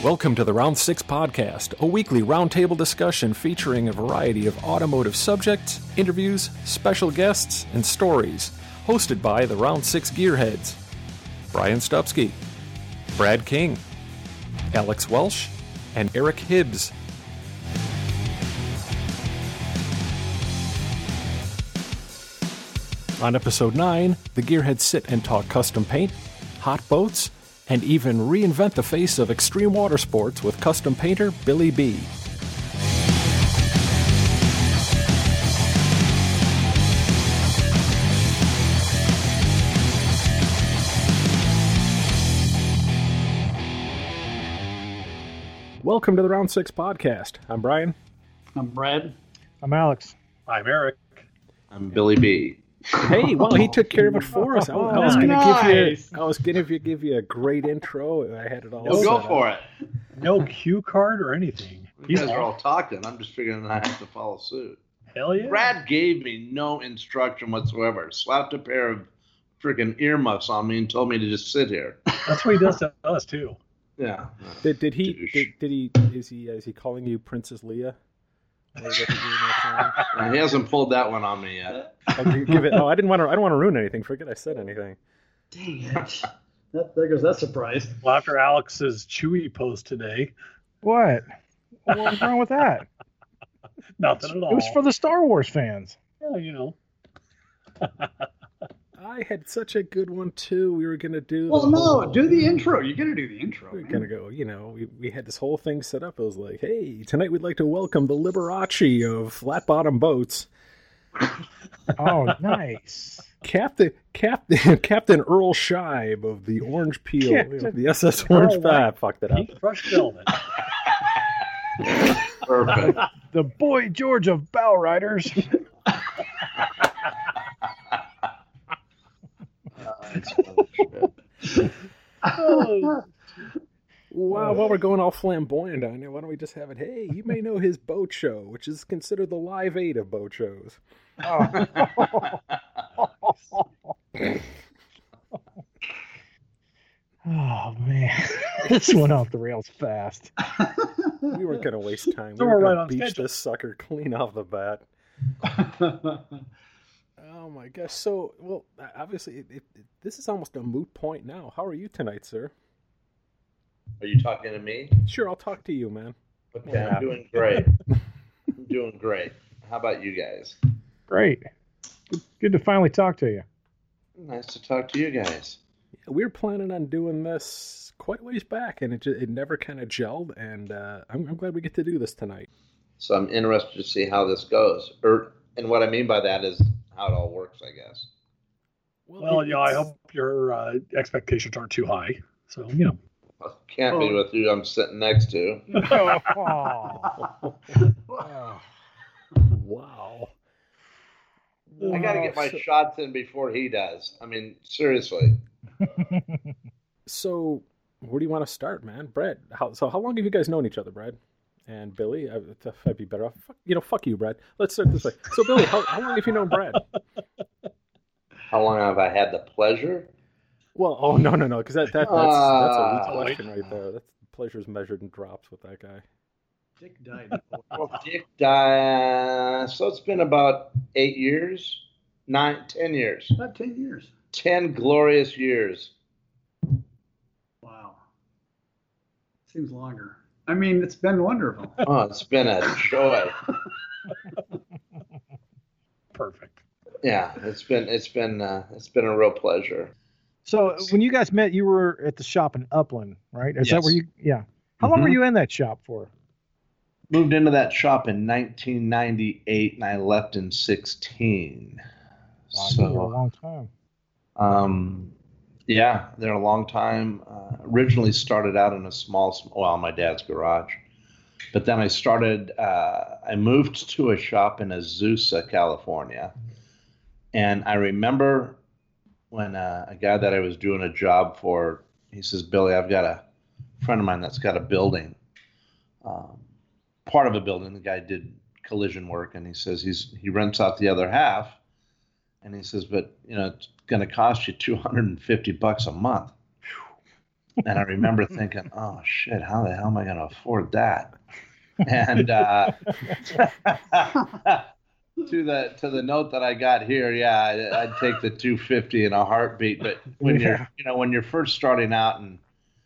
Welcome to the Round 6 Podcast, a weekly roundtable discussion featuring a variety of automotive subjects, interviews, special guests, and stories, hosted by the Round 6 Gearheads. Brian Stupski, Brad King, Alex Welsh, and Eric Hibbs. On episode 9, the Gearheads sit and talk custom paint, hot boats, and even reinvent the face of extreme water sports with custom painter Billy B. Welcome to the Round 6 Podcast. I'm Brian. I'm Brad. I'm Alex. I'm Eric. I'm Billy B. Hey, well, he took care of it for us. I was going to give you a great intro. I had it all. No, go for it. No cue card or anything. You guys are all talking. I'm just figuring I have to follow suit. Hell yeah. Brad gave me no instruction whatsoever. Slapped a pair of freaking earmuffs on me and told me to just sit here. That's what he does to us too. Yeah. Did he? Is he calling you Princess Leia? He hasn't pulled that one on me yet. I didn't want to ruin anything. Forget I said anything. Dang it! There goes that surprise. Well, after Alex's Chewie post today, What was wrong with that? nothing at all. It was for the Star Wars fans. Yeah, you know. I had such a good one too. We were gonna do. Do the intro. You got to do the intro. We were gonna go. We had this whole thing set up. It was like, hey, tonight we'd like to welcome the Liberace of flat bottom boats. Oh, nice. Captain Earl Scheib of the Orange Peel, of the SS Orange Pie. Fucked it up. Pink crushed velvet. Perfect. The Boy George of Bow Riders. Wow, while we're going all flamboyant on it, why don't we just have it, hey, you may know his boat show, which is considered the Live 8 of boat shows. Oh, man. This went off the rails fast. We weren't going to waste time. So We were we're right going on to beach schedule. this sucker clean off the bat. Oh, my gosh. So, well, obviously, this is almost a moot point now. How are you tonight, sir? Are you talking to me? Sure, I'll talk to you, man. Okay, I'm doing great. I'm doing great. How about you guys? Great. Good to finally talk to you. Nice to talk to you guys. We were planning on doing this quite a ways back, and it never kind of gelled, and I'm glad we get to do this tonight. So I'm interested to see how this goes. And what I mean by that is how it all works, I guess. Well, yeah, I hope your expectations aren't too high. So, you know. Well, can't be with who I'm sitting next to. Wow. I got to get my shots in before he does. I mean, seriously. So, where do you want to start, man? Brad, how long have you guys known each other, Brad? And Billy, I'd be better off. Fuck you, Brad. Let's start this way. So, Billy, how long have you known Brad? How long have I had the pleasure? Well, no, because that's a weak question right there. That's pleasure's measured in drops with that guy. Dick died. Dick died. So it's been about 8 years, 10 years. About 10 years. 10 glorious years. Wow. Seems longer. I mean, it's been wonderful. Oh, it's been a joy. Perfect. Yeah, it's been a real pleasure. So, when you guys met, you were at the shop in Upland, right? Is that Yes. where you? Yeah. How long were you in that shop for? Moved into that shop in 1998, and I left in 16. Wow, you were a long time. Yeah, they're a long time. Originally started out in my dad's garage. But then I moved to a shop in Azusa, California. And I remember when a guy that I was doing a job for, he says, Billy, I've got a friend of mine that's got a building. Part of a building, the guy did collision work, and he says he rents out the other half. And he says, but, it's going to cost you $250 a month. And I remember thinking, oh shit, how the hell am I going to afford that? And to the note that I got here, yeah, I'd take the 250 in a heartbeat. But when when you're first starting out, and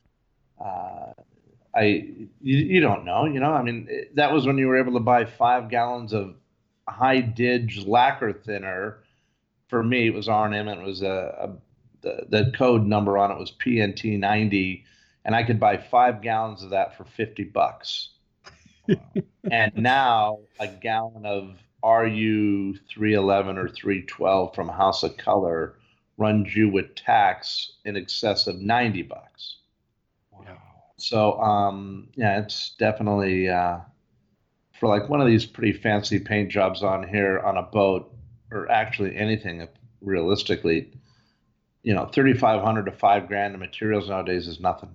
you don't know, I mean, that was when you were able to buy 5 gallons of high Didge lacquer thinner. For me, it was R&M, and it was the code number on it was PNT 90, and I could buy 5 gallons of that for $50. And now a gallon of RU 311 or 312 from House of Color runs you with tax in excess of $90. Wow. So yeah, it's definitely for like one of these pretty fancy paint jobs on here on a boat, or actually anything realistically, $3,500 to $5,000 in materials nowadays is nothing.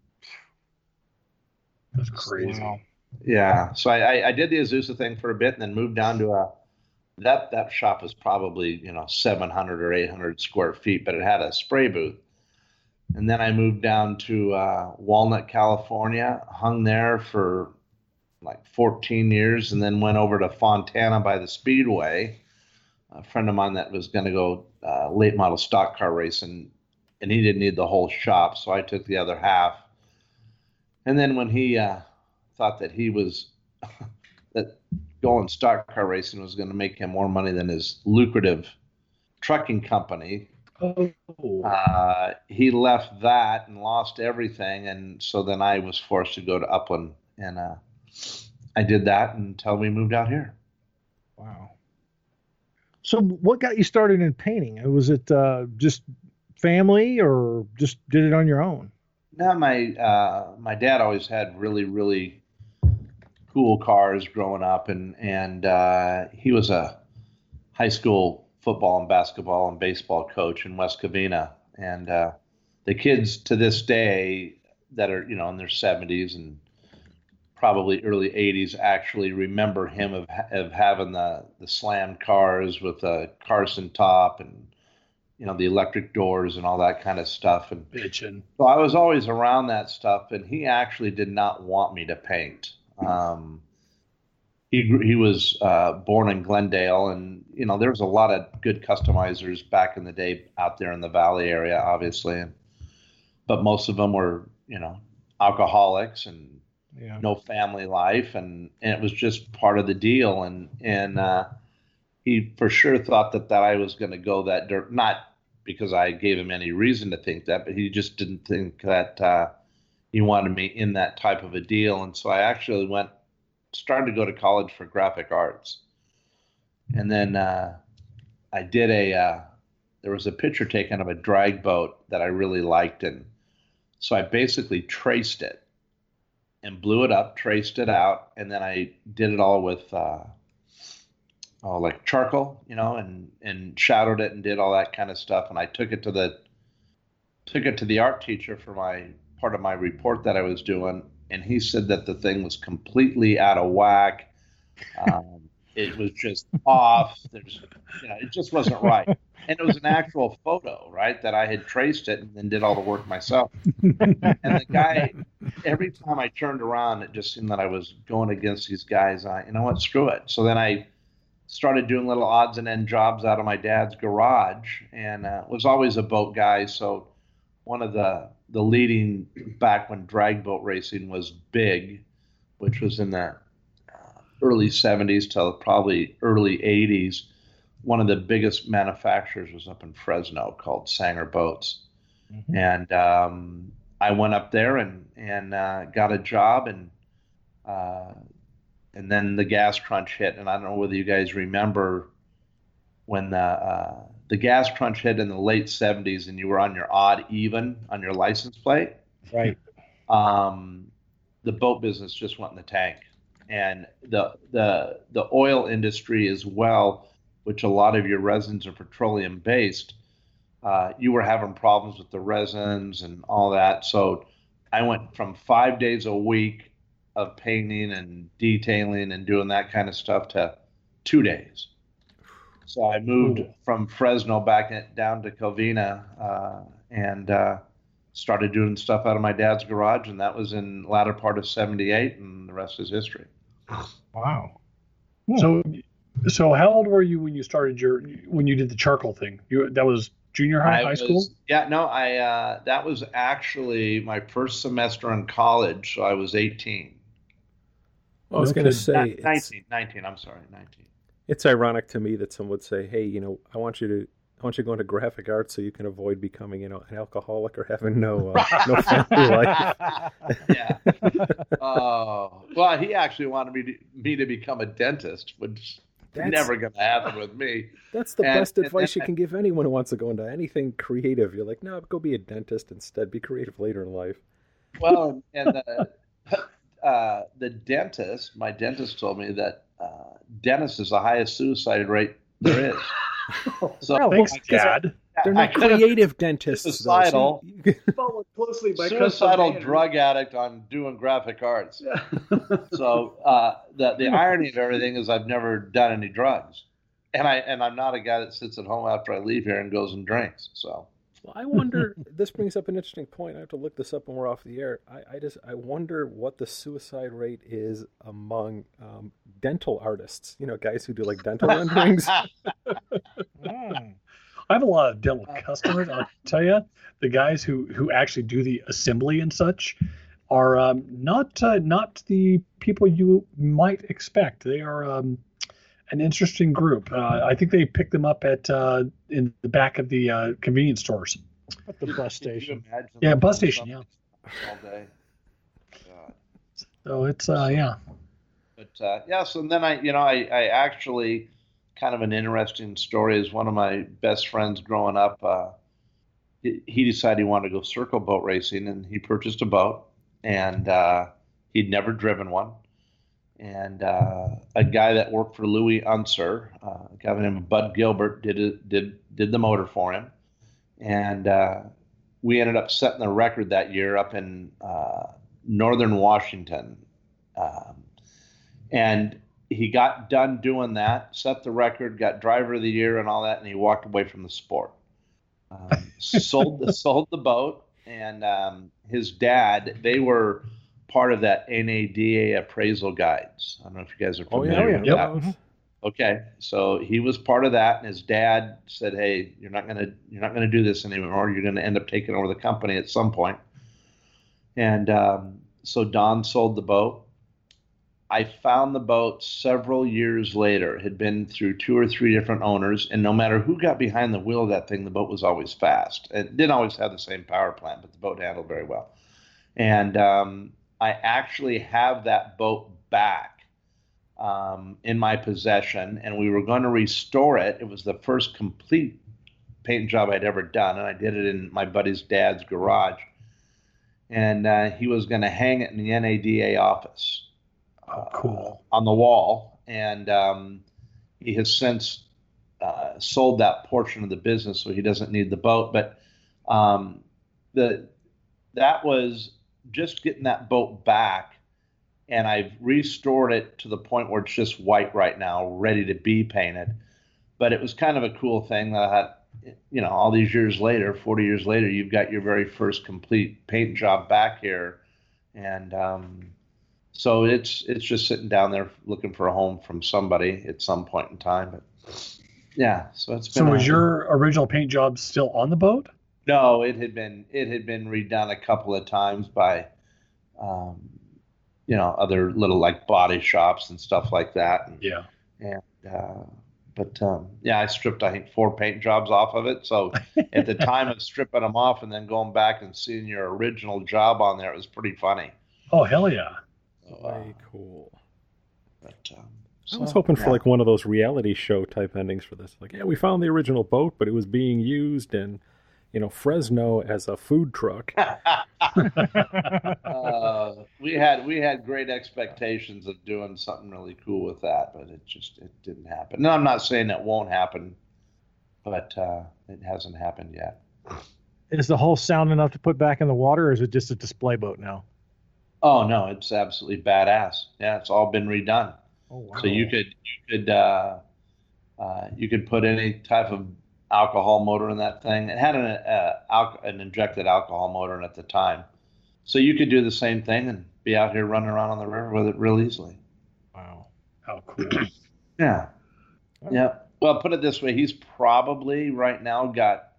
That's crazy. Wow. Yeah, so I did the Azusa thing for a bit, and then moved down to that shop was probably 700 or 800 square feet, but it had a spray booth. And then I moved down to Walnut, California, hung there for like 14 years, and then went over to Fontana by the Speedway. A friend of mine that was going to go late model stock car racing, and he didn't need the whole shop, so I took the other half. And then when he thought that he was that going stock car racing was going to make him more money than his lucrative trucking company, he left that and lost everything. And so then I was forced to go to Upland, and I did that until we moved out here. Wow. So what got you started in painting? Was it just family, or just did it on your own? No, my dad always had really, really cool cars growing up, and he was a high school football and basketball and baseball coach in West Covina. And the kids to this day that are in their 70s and probably early 80s actually remember him of having the slammed cars with a Carson top and the electric doors and all that kind of stuff. And bitchin'. So I was always around that stuff, and he actually did not want me to paint. He was born in Glendale, and there was a lot of good customizers back in the day out there in the Valley area, obviously, but most of them were alcoholics and no family life, and it was just part of the deal. And he for sure thought that I was going to go that dirt, not because I gave him any reason to think that, but he just didn't think that he wanted me in that type of a deal. And so I actually started to go to college for graphic arts. And then I did there was a picture taken of a drag boat that I really liked. And so I basically traced it and blew it up, traced it out. And then I did it all with like charcoal, and shadowed it and did all that kind of stuff. And I took it to the art teacher for part of my report that I was doing. And he said that the thing was completely out of whack. It was just off. It just wasn't right. And it was an actual photo, right, that I had traced it and then did all the work myself. And the guy, every time I turned around, it just seemed that I was going against these guys. You know what, screw it. So then I started doing little odds and end jobs out of my dad's garage, and was always a boat guy. So one of the leading, back when drag boat racing was big, which was in the early 70s till probably early 80s, one of the biggest manufacturers was up in Fresno called Sanger Boats. Mm-hmm. And I went up there and got a job, and then the gas crunch hit. And I don't know whether you guys remember when the gas crunch hit in the late 70s, and you were on your odd even on your license plate. Right. The boat business just went in the tank, and the oil industry as well, which a lot of your resins are petroleum based. You were having problems with the resins and all that. So I went from 5 days a week of painting and detailing and doing that kind of stuff to 2 days. So I moved from Fresno back down to Covina, and started doing stuff out of my dad's garage, and that was in the latter part of '78, and the rest is history. Wow. So how old were you when you started when you did the charcoal thing? That was junior high school? Yeah, no, that was actually my first semester in college, so I was 18. I was going to say 19. I'm sorry, 19. It's ironic to me that someone would say, "Hey, I want you to go into graphic arts so you can avoid becoming, an alcoholic or having no family life." Yeah. Well, he actually wanted me to become a dentist, which never going to happen with me. That's the best advice you can give anyone who wants to go into anything creative. You're like, no, go be a dentist instead. Be creative later in life. Well, and the dentist, my dentist told me that dentist is the highest suicide rate there is. So thanks, Dad. They're not creative dentists. Suicidal. Followed closely by suicidal drug addict on doing graphic arts. Yeah. So the irony of everything is I've never done any drugs, and I'm not a guy that sits at home after I leave here and goes and drinks. So. Well, I wonder. This brings up an interesting point. I have to look this up when we're off the air. I wonder what the suicide rate is among dental artists. Guys who do like dental renderings. I have a lot of dental customers. I'll tell you, the guys who actually do the assembly and such are not the people you might expect. They are an interesting group. I think they picked them up at in the back of the convenience stores. At the bus station. Yeah, bus station. Yeah. All day. God. So it's yeah. But yeah. So then I actually, kind of an interesting story is one of my best friends growing up. He decided he wanted to go circle boat racing, and he purchased a boat, and he'd never driven one. And a guy that worked for Louis Unser, a guy named Bud Gilbert, did the motor for him, and we ended up setting the record that year up in northern Washington, and he got done doing that, set the record, got driver of the year and all that, and he walked away from the sport. Sold the boat, and his dad, they were part of that NADA appraisal guides. I don't know if you guys are familiar with that. Okay, so he was part of that, and his dad said, "Hey, you're not gonna do this anymore. You're gonna end up taking over the company at some point." And so Don sold the boat. I found the boat several years later. It had been through 2 or 3 different owners, and no matter who got behind the wheel of that thing, the boat was always fast. It didn't always have the same power plant, but the boat handled very well. And I actually have that boat back in my possession, and we were going to restore it. It was the first complete paint job I'd ever done, and I did it in my buddy's dad's garage. And he was going to hang it in the NADA office. Cool. On the wall, and he has since sold that portion of the business, so he doesn't need the boat. But that was just getting that boat back, and I've restored it to the point where it's just white right now, ready to be painted. But it was kind of a cool thing that I had, all these years later, 40 years later, you've got your very first complete paint job back here, and so it's just sitting down there looking for a home from somebody at some point in time. But yeah, so it's been. So was your original paint job still on the boat? No, it had been redone a couple of times by, other little like body shops and stuff like that. Yeah. And I stripped I think 4 paint jobs off of it. So at the time of stripping them off and then going back and seeing your original job on there, it was pretty funny. Oh hell yeah. Very cool. But, I was hoping for like one of those reality show type endings for this. Like, yeah, we found the original boat, but it was being used in, Fresno as a food truck. We had great expectations of doing something really cool with that, but it didn't happen. No, I'm not saying it won't happen, but it hasn't happened yet. Is the hull sound enough to put back in the water, or is it just a display boat now? Oh no, it's absolutely badass. Yeah, it's all been redone. Oh wow. So you could put any type of alcohol motor in that thing. It had an injected alcohol motor in it at the time. So you could do the same thing and be out here running around on the river with it real easily. Wow. How cool. Yeah. Yeah. Well, put it this way. He's probably right now got,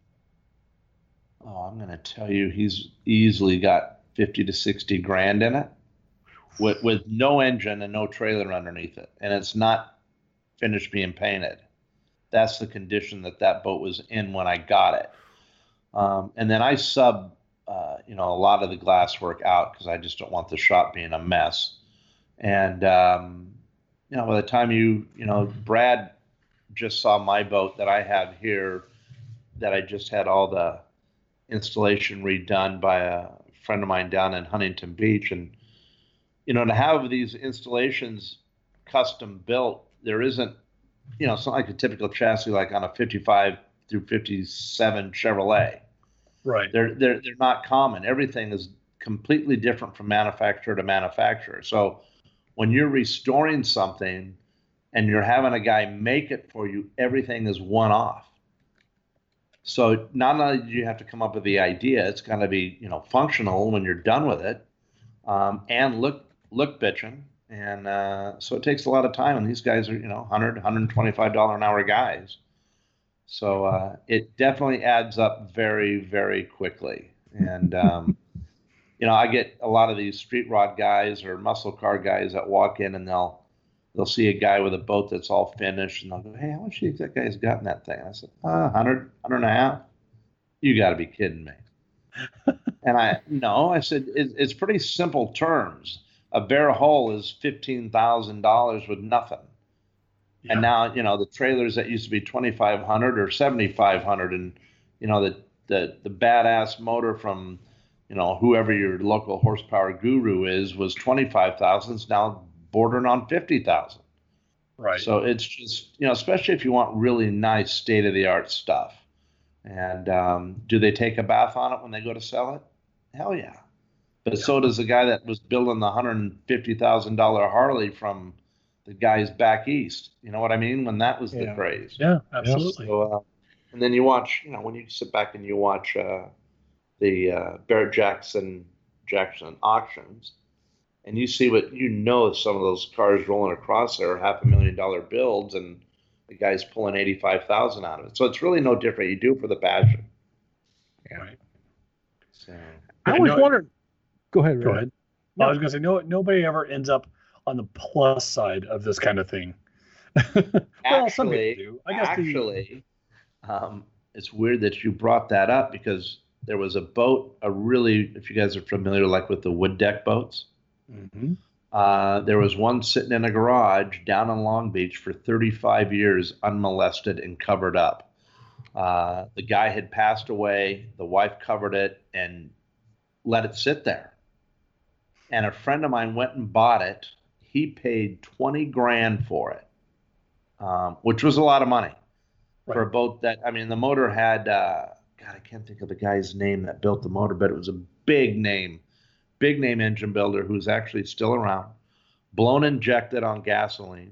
I'm going to tell you, he's easily got 50 to 60 grand in it with no engine and no trailer underneath it. And it's not finished being painted. That's the condition that boat was in when I got it. And then I sub, a lot of the glass work out because I just don't want the shop being a mess. And, by the time Brad just saw my boat that I have here that I just had all the installation redone by a friend of mine down in Huntington Beach. And, to have these installations custom built, there isn't, it's not like a typical chassis like on a 55 through 57 Chevrolet. Right. They're not common. Everything is completely different from manufacturer to manufacturer. So when you're restoring something and you're having a guy make it for you, everything is one off. So not only do you have to come up with the idea, it's going to be, functional when you're done with it, and look bitching. And so it takes a lot of time, and these guys are, $100, $125 an hour guys. So it definitely adds up very, very quickly. And, I get a lot of these street rod guys or muscle car guys that walk in and they'll see a guy with a boat that's all finished, and they'll go, "Hey, how much do you think that guy's got in that thing?" And I said, 100, 150. You got to be kidding me. And I said, it's pretty simple terms. A bare hull is $15,000 with nothing. Yeah. And now, the trailers that used to be $2,500 or $7,500, and, the badass motor from, whoever your local horsepower guru was $25,000. It's now bordering on $50,000. Right. So it's just, especially if you want really nice state-of-the-art stuff. And do they take a bath on it when they go to sell it? Hell yeah. But so does the guy that was building the $150,000 Harley from the guys back east. You know what I mean? When that was the craze. Yeah, absolutely. So, and then you watch, when you sit back and you watch the Barrett Jackson auctions, and you see what some of those cars rolling across there are $500,000 builds, and the guy's pulling $85,000 out of it. So it's really no different. You do it for the passion. Yeah. Right. So I was wondering. Go ahead. Go ahead. No. I was going to say nobody ever ends up on the plus side of this kind of thing. Well, some people do. I guess it's weird that you brought that up, because there was a boat, if you guys are familiar, like with the wood deck boats. Mm-hmm. There was one sitting in a garage down in Long Beach for 35 years, unmolested and covered up. The guy had passed away. The wife covered it and let it sit there. And a friend of mine went and bought it. He paid $20,000 for it, which was a lot of money for a boat that, the motor had, I can't think of the guy's name that built the motor, but it was a big name engine builder who's actually still around, blown injected on gasoline.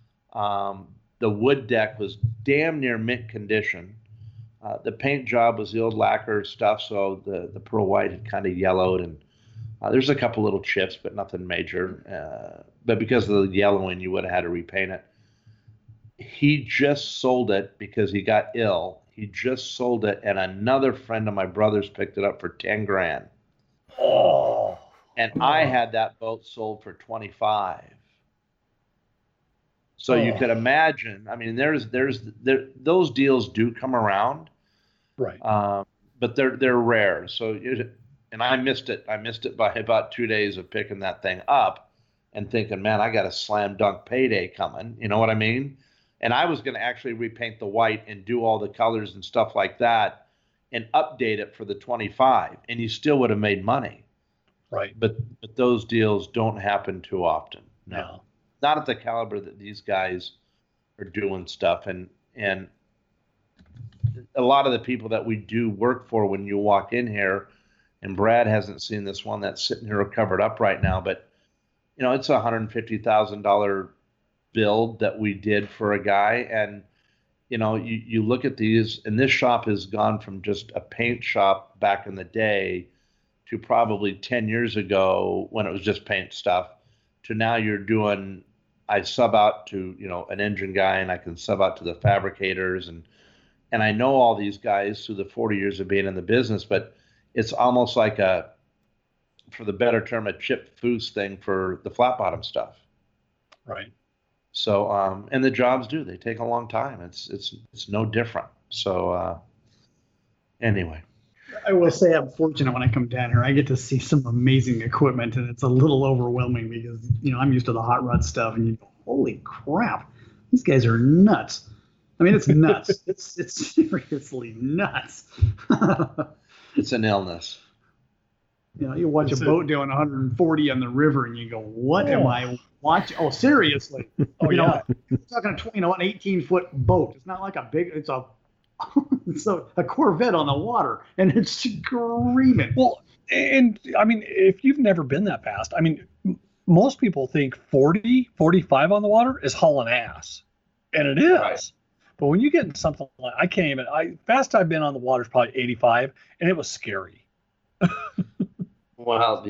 The wood deck was damn near mint condition. The paint job was the old lacquer stuff, so the pearl white had kind of yellowed, and there's a couple little chips, but nothing major. But because of the yellowing, you would have had to repaint it. He just sold it because he got ill. He just sold it, and another friend of my brother's picked it up for $10,000. Oh. And I had that boat sold for $25,000. So you could imagine. Those deals do come around, right? But they're rare. So, and I missed it. I missed it by about 2 days of picking that thing up and thinking, man, I got a slam dunk payday coming. You know what I mean? And I was going to actually repaint the white and do all the colors and stuff like that and update it for the 25, and you still would have made money. Right. But those deals don't happen too often. No. Not at the caliber that these guys are doing stuff. And a lot of the people that we do work for, when you walk in here, and Brad hasn't seen this one that's sitting here covered up right now, but it's a $150,000 build that we did for a guy. And, you look at these, and this shop has gone from just a paint shop back in the day to probably 10 years ago when it was just paint stuff, to now I sub out to, an engine guy, and I can sub out to the fabricators, and I know all these guys through the 40 years of being in the business, but it's almost like for the better term, a chip foose thing for the flat bottom stuff. Right. So, and the jobs they take a long time. It's no different. So, anyway. I will say I'm fortunate when I come down here. I get to see some amazing equipment, and it's a little overwhelming because, I'm used to the hot rod stuff, and you go, holy crap, these guys are nuts. I mean, it's nuts. it's seriously nuts. It's an illness. You watch a boat doing 140 on the river, and you go, what am I watching? Oh, seriously. Yeah. You're talking an 18-foot boat. It's not like it's a Corvette on the water, and it's screaming. Well, and I mean, if you've never been that fast, I mean, most people think 40, 45 on the water is hauling ass, and it is. Right. But when you get in something like, fast I've been on the water is probably 85, and it was scary. Well,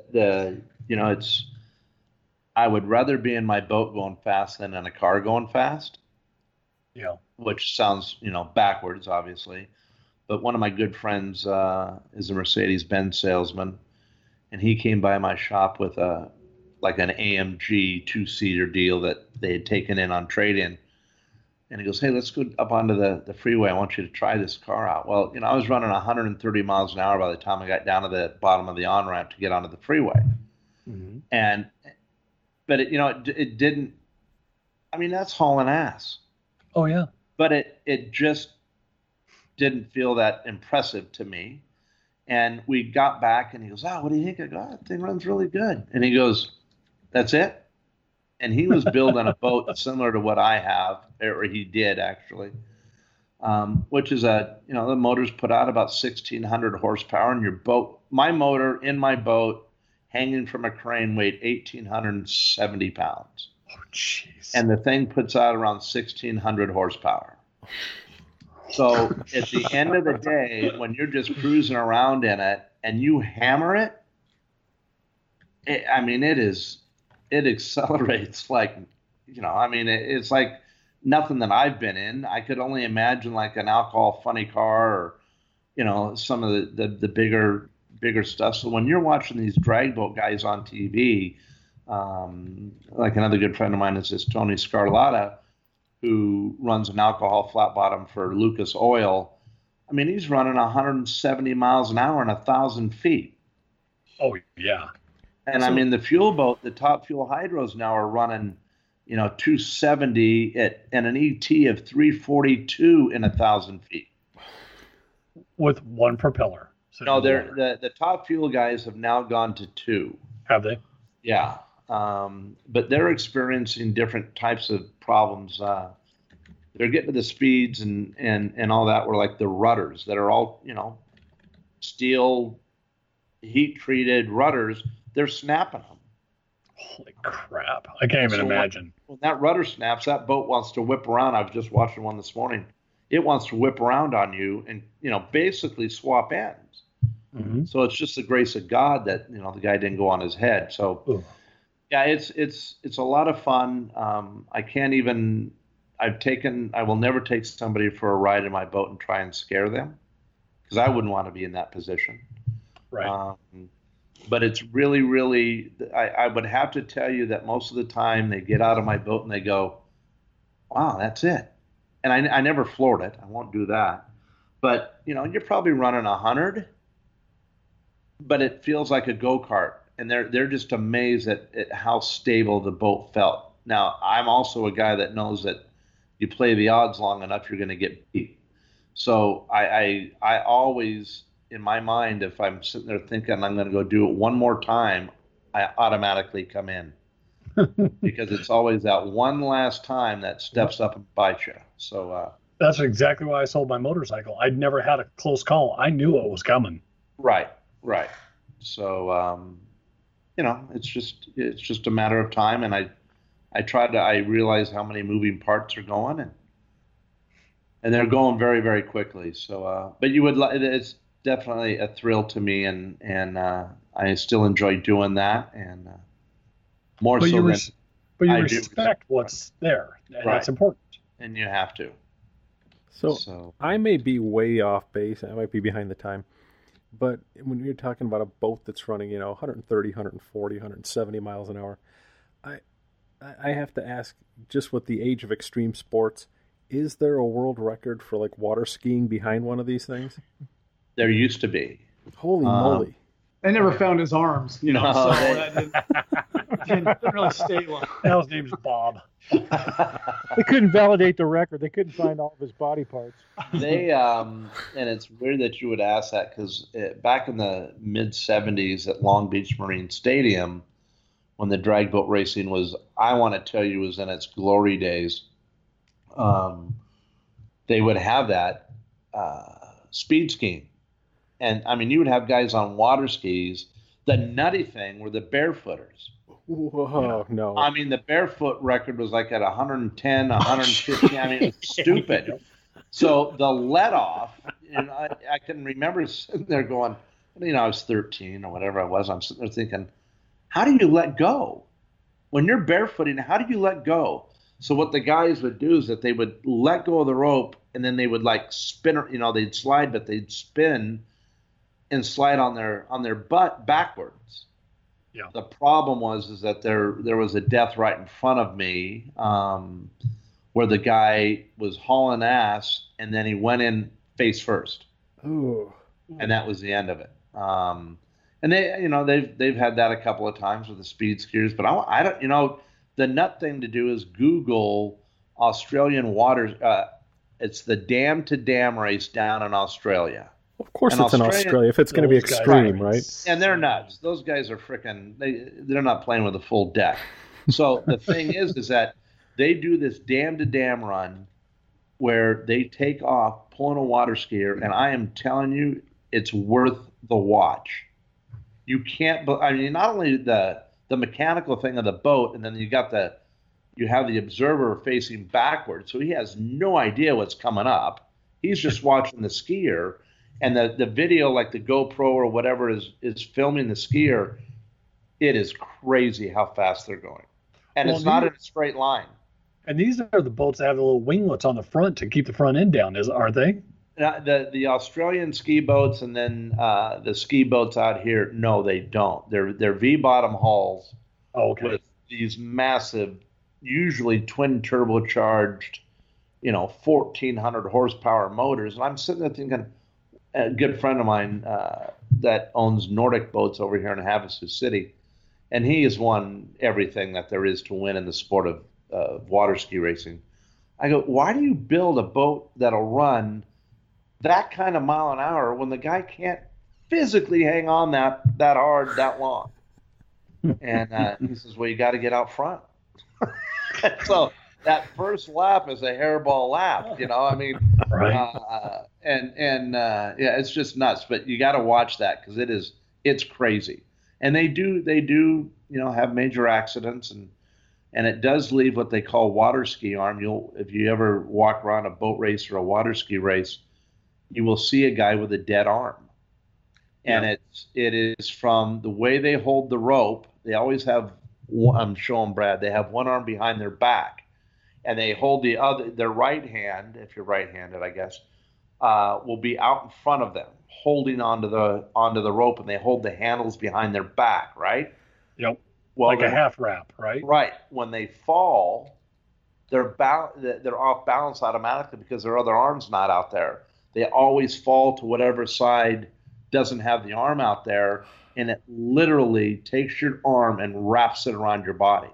I would rather be in my boat going fast than in a car going fast. Yeah. Which sounds, backwards, obviously. But one of my good friends is a Mercedes-Benz salesman, and he came by my shop with an AMG 2-seater deal that they had taken in on trade-in. And he goes, hey, let's go up onto the freeway. I want you to try this car out. Well, I was running 130 miles an hour by the time I got down to the bottom of the on-ramp to get onto the freeway. Mm-hmm. But it didn't, that's hauling ass. Oh, yeah. But it just didn't feel that impressive to me. And we got back, and he goes, what do you think? I go, that thing runs really good. And he goes, that's it? And he was building a boat similar to what I have, or he did actually, which is the motor's put out about 1,600 horsepower, and your boat, my motor in my boat, hanging from a crane, weighed 1,870 pounds. Oh, jeez. And the thing puts out around 1,600 horsepower. So at the end of the day, when you're just cruising around in it and you hammer it, it accelerates like, it's like nothing that I've been in. I could only imagine like an alcohol funny car or, some of the bigger stuff. So when you're watching these drag boat guys on TV, like another good friend of mine is this Tony Scarlatta, who runs an alcohol flat bottom for Lucas Oil. He's running 170 miles an hour and 1,000 feet. Oh, yeah. And the fuel boat, the top fuel hydros now are running, 270 and an ET of 342 in 1,000 feet. With one propeller. No, the top fuel guys have now gone to 2. Have they? Yeah. But they're experiencing different types of problems. They're getting to the speeds and all that were like the rudders that are all, steel heat treated rudders. They're snapping them. Holy crap. I can't even imagine. When that rudder snaps, that boat wants to whip around. I was just watching one this morning. It wants to whip around on you and, basically swap ends. Mm-hmm. So it's just the grace of God that, the guy didn't go on his head. So, yeah, it's a lot of fun. I will never take somebody for a ride in my boat and try and scare them because I wouldn't want to be in that position. Right. But it's really, really, I would have to tell you that most of the time they get out of my boat and they go, wow, that's it. And I never floored it. I won't do that. But, you're probably running 100, but it feels like a go-kart. And they're just amazed at how stable the boat felt. Now, I'm also a guy that knows that you play the odds long enough, you're going to get beat. So I always, in my mind, if I'm sitting there thinking I'm going to go do it one more time, I automatically come in because it's always that one last time that steps up and bites you. So that's exactly why I sold my motorcycle. I'd never had a close call. I knew it was coming. Right. So, it's just a matter of time. And I realize how many moving parts are going, and and they're going very, very quickly. So, but it's definitely a thrill to me, and I still enjoy doing that, and more But so you than but you I do respect what's there, and Right. that's important. and you have to. So I may be way off base. I might be behind the time. But when you're talking about a boat that's running, 130, 140, 170 miles an hour, I have to ask, just with the age of extreme sports, is there a world record for like water skiing behind one of these things? There used to be. Holy moly. They never found his arms, so No, that didn't really stay long. Now his name's Bob. They couldn't validate the record. They couldn't find all of his body parts. They and it's weird that you would ask that, because back in the mid '70s at Long Beach Marine Stadium, when the drag boat racing was, I want to tell you, was in its glory days, they would have that speed skiing, and I mean, you would have guys on water skis. The nutty thing were the barefooters. Whoa, no. I mean, the barefoot record was like at 110, 150. I mean, it's stupid. So the let off, and I can remember sitting there going, I was 13 or whatever I was. I'm sitting there thinking, how do you let go? When you're barefooting, how do you let go? So what the guys would do is that they would let go of the rope, and then they would like spin, they'd slide, but they'd spin and slide on their butt backwards. Yeah. The problem was that there was a death right in front of me, where the guy was hauling ass, and then he went in face first. Ooh. And that was the end of it. And they've had that a couple of times with the speed skiers, but I don't, the nut thing to do is Google Australian waters. It's the dam to dam race down in Australia. Of course, it's in Australia. If it's going to be extreme, right? And they're nuts. Those guys are freaking. They're not playing with a full deck. So the thing is that they do this dam to dam run where they take off pulling a water skier, and I am telling you, it's worth the watch. You can't. I mean, not only the mechanical thing of the boat, and then you have the observer facing backwards, so he has no idea what's coming up. He's just watching the skier. And the video, like the GoPro or whatever, is filming the skier. It is crazy how fast they're going. And it's not in a straight line. And these are the boats that have the little winglets on the front to keep the front end down, aren't they? The Australian ski boats and then the ski boats out here, no, they don't. They're V-bottom hulls with these massive, usually twin turbocharged, 1,400 horsepower motors. And I'm sitting there thinking, a good friend of mine that owns Nordic boats over here in Havasu City, and he has won everything that there is to win in the sport of water ski racing. I go, why do you build a boat that'll run that kind of mile an hour when the guy can't physically hang on that hard, that long? And he says, well, you got to get out front. So that first lap is a hairball lap, I mean, right. Yeah, it's just nuts. But you got to watch that because it's crazy. And they do have major accidents, and it does leave what they call water ski arm. If you ever walk around a boat race or a water ski race, you will see a guy with a dead arm. And it is from the way they hold the rope. They always have. I'm showing Brad. They have one arm behind their back, and they hold their right hand. If you're right-handed, I guess, will be out in front of them, holding onto the rope, and they hold the handles behind their back. Right. Yep. Well, like a half wrap, right? Right. When they fall, they're off balance automatically because their other arm's not out there. They always fall to whatever side doesn't have the arm out there, and it literally takes your arm and wraps it around your body.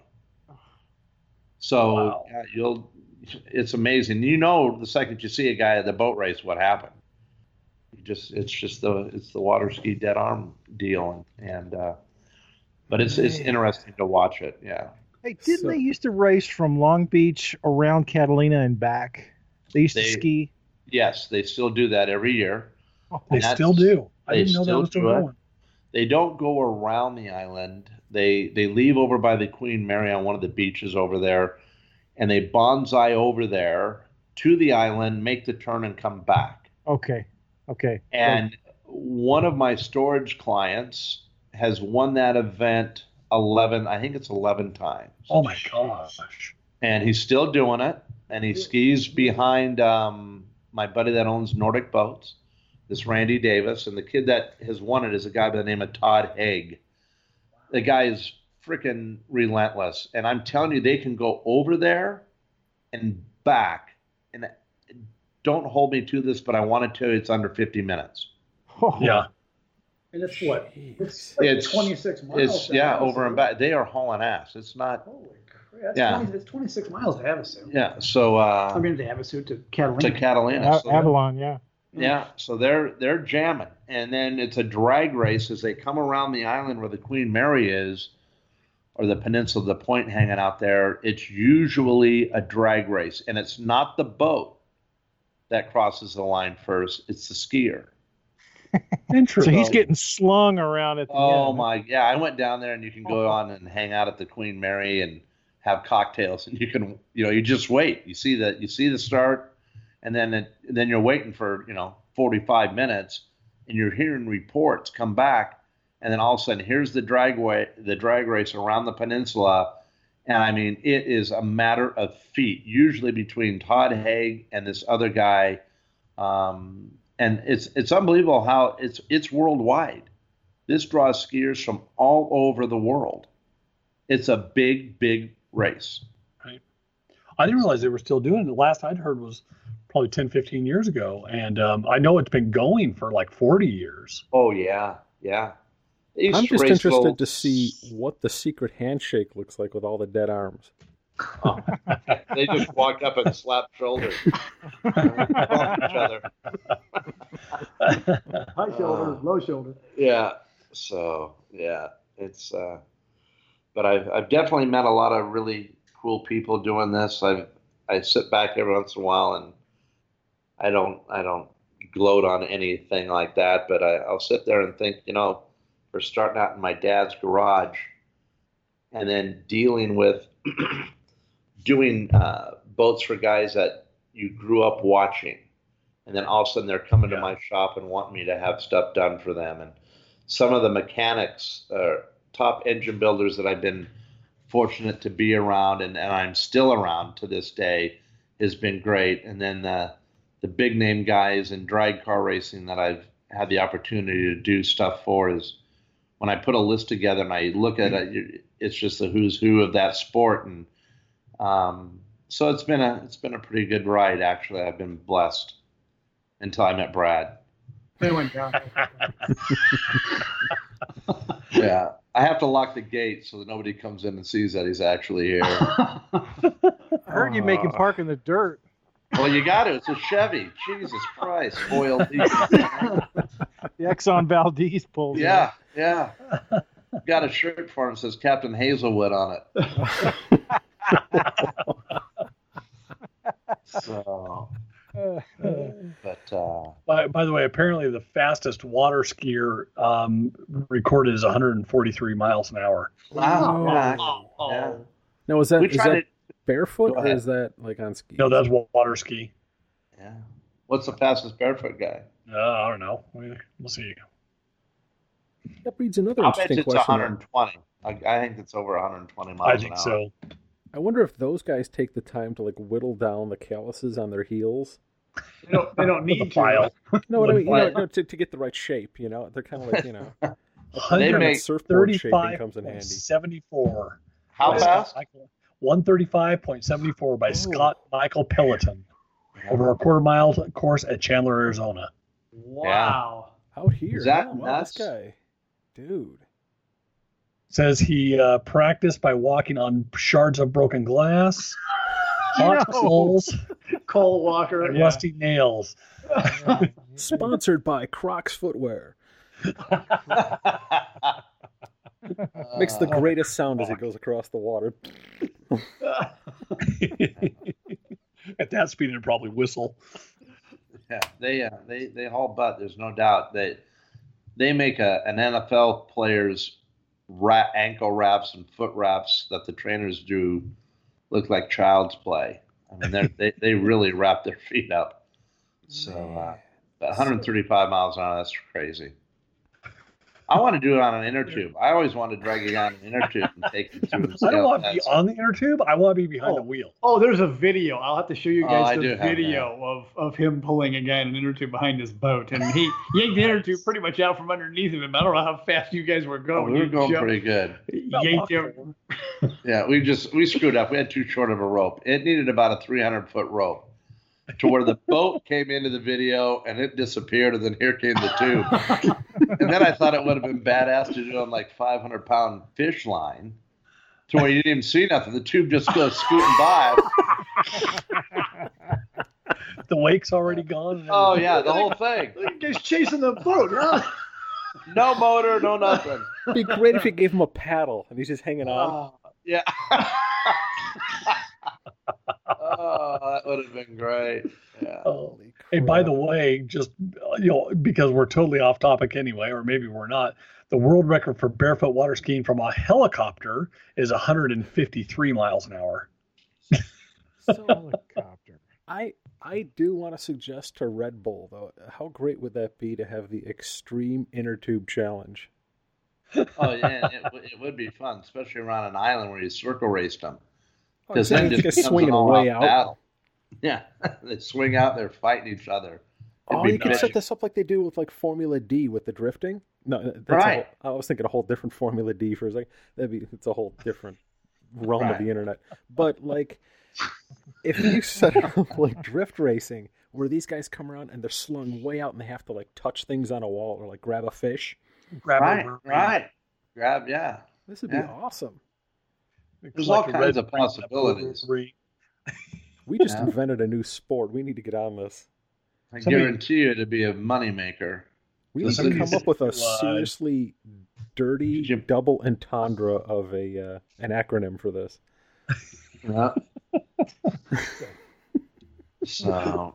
So wow. It's amazing. The second you see a guy at the boat race, what happened? It's the water ski dead arm deal, but it's interesting to watch it. Yeah. Hey, didn't they used to race from Long Beach around Catalina and back? They used to ski. Yes, they still do that every year. They still do. I didn't know that was still going. They don't go around the island. They leave over by the Queen Mary on one of the beaches over there, and they bonsai over there to the island, make the turn, and come back. Okay. And one of my storage clients has won that event 11 times. Oh my gosh. And he's still doing it. And he skis behind my buddy that owns Nordic Boats, this Randy Davis. And the kid that has won it is a guy by the name of Todd Haig. The guy is freaking relentless. And I'm telling you, they can go over there and back. And don't hold me to this, but I want to tell you it's under 50 minutes. Yeah. And it's what? It's like 26 miles. It's over and back. They are hauling ass. It's not. Holy crap. It's 26 miles to Havasu. Yeah. So. I mean, to Havasu to Catalina. To Catalina. Avalon, yeah. Yeah. So they're jamming, and then it's a drag race as they come around the island where the Queen Mary is, or the peninsula, the point hanging out there. It's usually a drag race, and it's not the boat that crosses the line first. It's the skier. So he's getting slung around at the end. Oh my, yeah! I went down there, and you can go on and hang out at the Queen Mary and have cocktails, and you can, you just wait. You see the start, and then you're waiting for 45 minutes, and you're hearing reports come back, and then all of a sudden here's the drag race around the peninsula, and I mean it is a matter of feet, usually between Todd Haig and this other guy. And it's unbelievable how it's worldwide. This draws skiers from all over the world. It's a big, big race. Right. I didn't realize they were still doing it. The last I'd heard was probably 10, 15 years ago. And I know it's been going for like 40 years. Oh, yeah. Yeah. I'm just interested to see what the secret handshake looks like with all the dead arms. Oh, they just walk up and slap shoulders. Each other. High shoulder, low shoulder. Yeah. So yeah, it's. But I've definitely met a lot of really cool people doing this. I sit back every once in a while and I don't gloat on anything like that. But I'll sit there and think, for starting out in my dad's garage, and then dealing with. Doing boats for guys that you grew up watching, and then all of a sudden they're coming to my shop and want me to have stuff done for them. And some of the mechanics, top engine builders that I've been fortunate to be around, and I'm still around to this day, has been great. And then the big name guys in drag car racing that I've had the opportunity to do stuff for is when I put a list together and I look at it, it's just the who's who of that sport. And so it's been a pretty good ride, actually. I've been blessed until I met Brad. They went down. Yeah, I have to lock the gate so that nobody comes in and sees that he's actually here. I heard you make him park in the dirt. Well, you got to. It's a Chevy. Jesus Christ, spoiled. The Exxon Valdez pulls. Yeah, yeah. Got a shirt for him that says Captain Hazelwood on it. So, but by the way, apparently the fastest water skier recorded is 143 miles an hour. Wow. Yeah. Now, is that barefoot or is that like on skis? No, that's water ski. Yeah. What's the fastest barefoot guy? I don't know. We'll see. That breeds another I bet interesting it's question. 120. I think it's over 120 miles an hour. I think so. I wonder if those guys take the time to like whittle down the calluses on their heels. They don't need to. No, what I mean, to get the right shape. They're kind of like They make surfboard shaping comes in handy. 74. How fast? 135.74 by Scott Michael Pelleton over a quarter-mile course at Chandler, Arizona. Wow. Out here. Is that nuts? This guy, dude. Says he practiced by walking on shards of broken glass, hot coals, coal walker, and rusty nails. Sponsored by Crocs Footwear. Makes the greatest sound as he goes across the water. At that speed, it'd probably whistle. Yeah, they haul butt. There's no doubt they make an NFL player's ankle wraps and foot wraps that the trainers do look like child's play. I mean, they really wrap their feet up. So, but 135 miles an hour, that's crazy. I want to do it on an inner tube. I always want to drag it on an inner tube and take it through. I don't want to be on the inner tube. I want to be behind the wheel. Oh, there's a video. I'll have to show you guys the do have video of him pulling a guy in an inner tube behind his boat. And he yanked the inner tube pretty much out from underneath him. I don't know how fast you guys were going. We were going pretty good. Yanked him. Yeah, we screwed up. We had too short of a rope. It needed about a 300-foot rope to where the boat came into the video and it disappeared, and then here came the tube. And then I thought it would have been badass to do it on like 500-pound fish line to where you didn't even see nothing. The tube just goes scooting by. The wake's already gone. Oh, yeah, the whole thing. You guys chasing the boat, huh? No motor, no nothing. It'd be great if you gave him a paddle and he's just hanging on. Yeah. Oh, that would have been great. Yeah. Hey, by the way, just because we're totally off topic anyway, or maybe we're not, the world record for barefoot water skiing from a helicopter is 153 miles an hour. So, helicopter. I do want to suggest to Red Bull, though, how great would that be to have the Extreme Inner Tube Challenge? Oh, yeah, it would be fun, especially around an island where you circle raced them. Because then it just swinging way out. Battle. Yeah, they swing out, they're fighting each other. You could set this up like they do with like Formula D with the drifting. No, that's right. I was thinking a whole different Formula D for a second. It's a whole different realm of the internet. But like, if you set up like drift racing, where these guys come around and they're slung way out and they have to like touch things on a wall or like grab a fish. Right. Grab, This would be awesome. There's all kinds of possibilities. We just invented a new sport. We need to get on this. I guarantee you it'd be a moneymaker. We need to come up with a seriously dirty double entendre of an acronym for this. Yeah. So,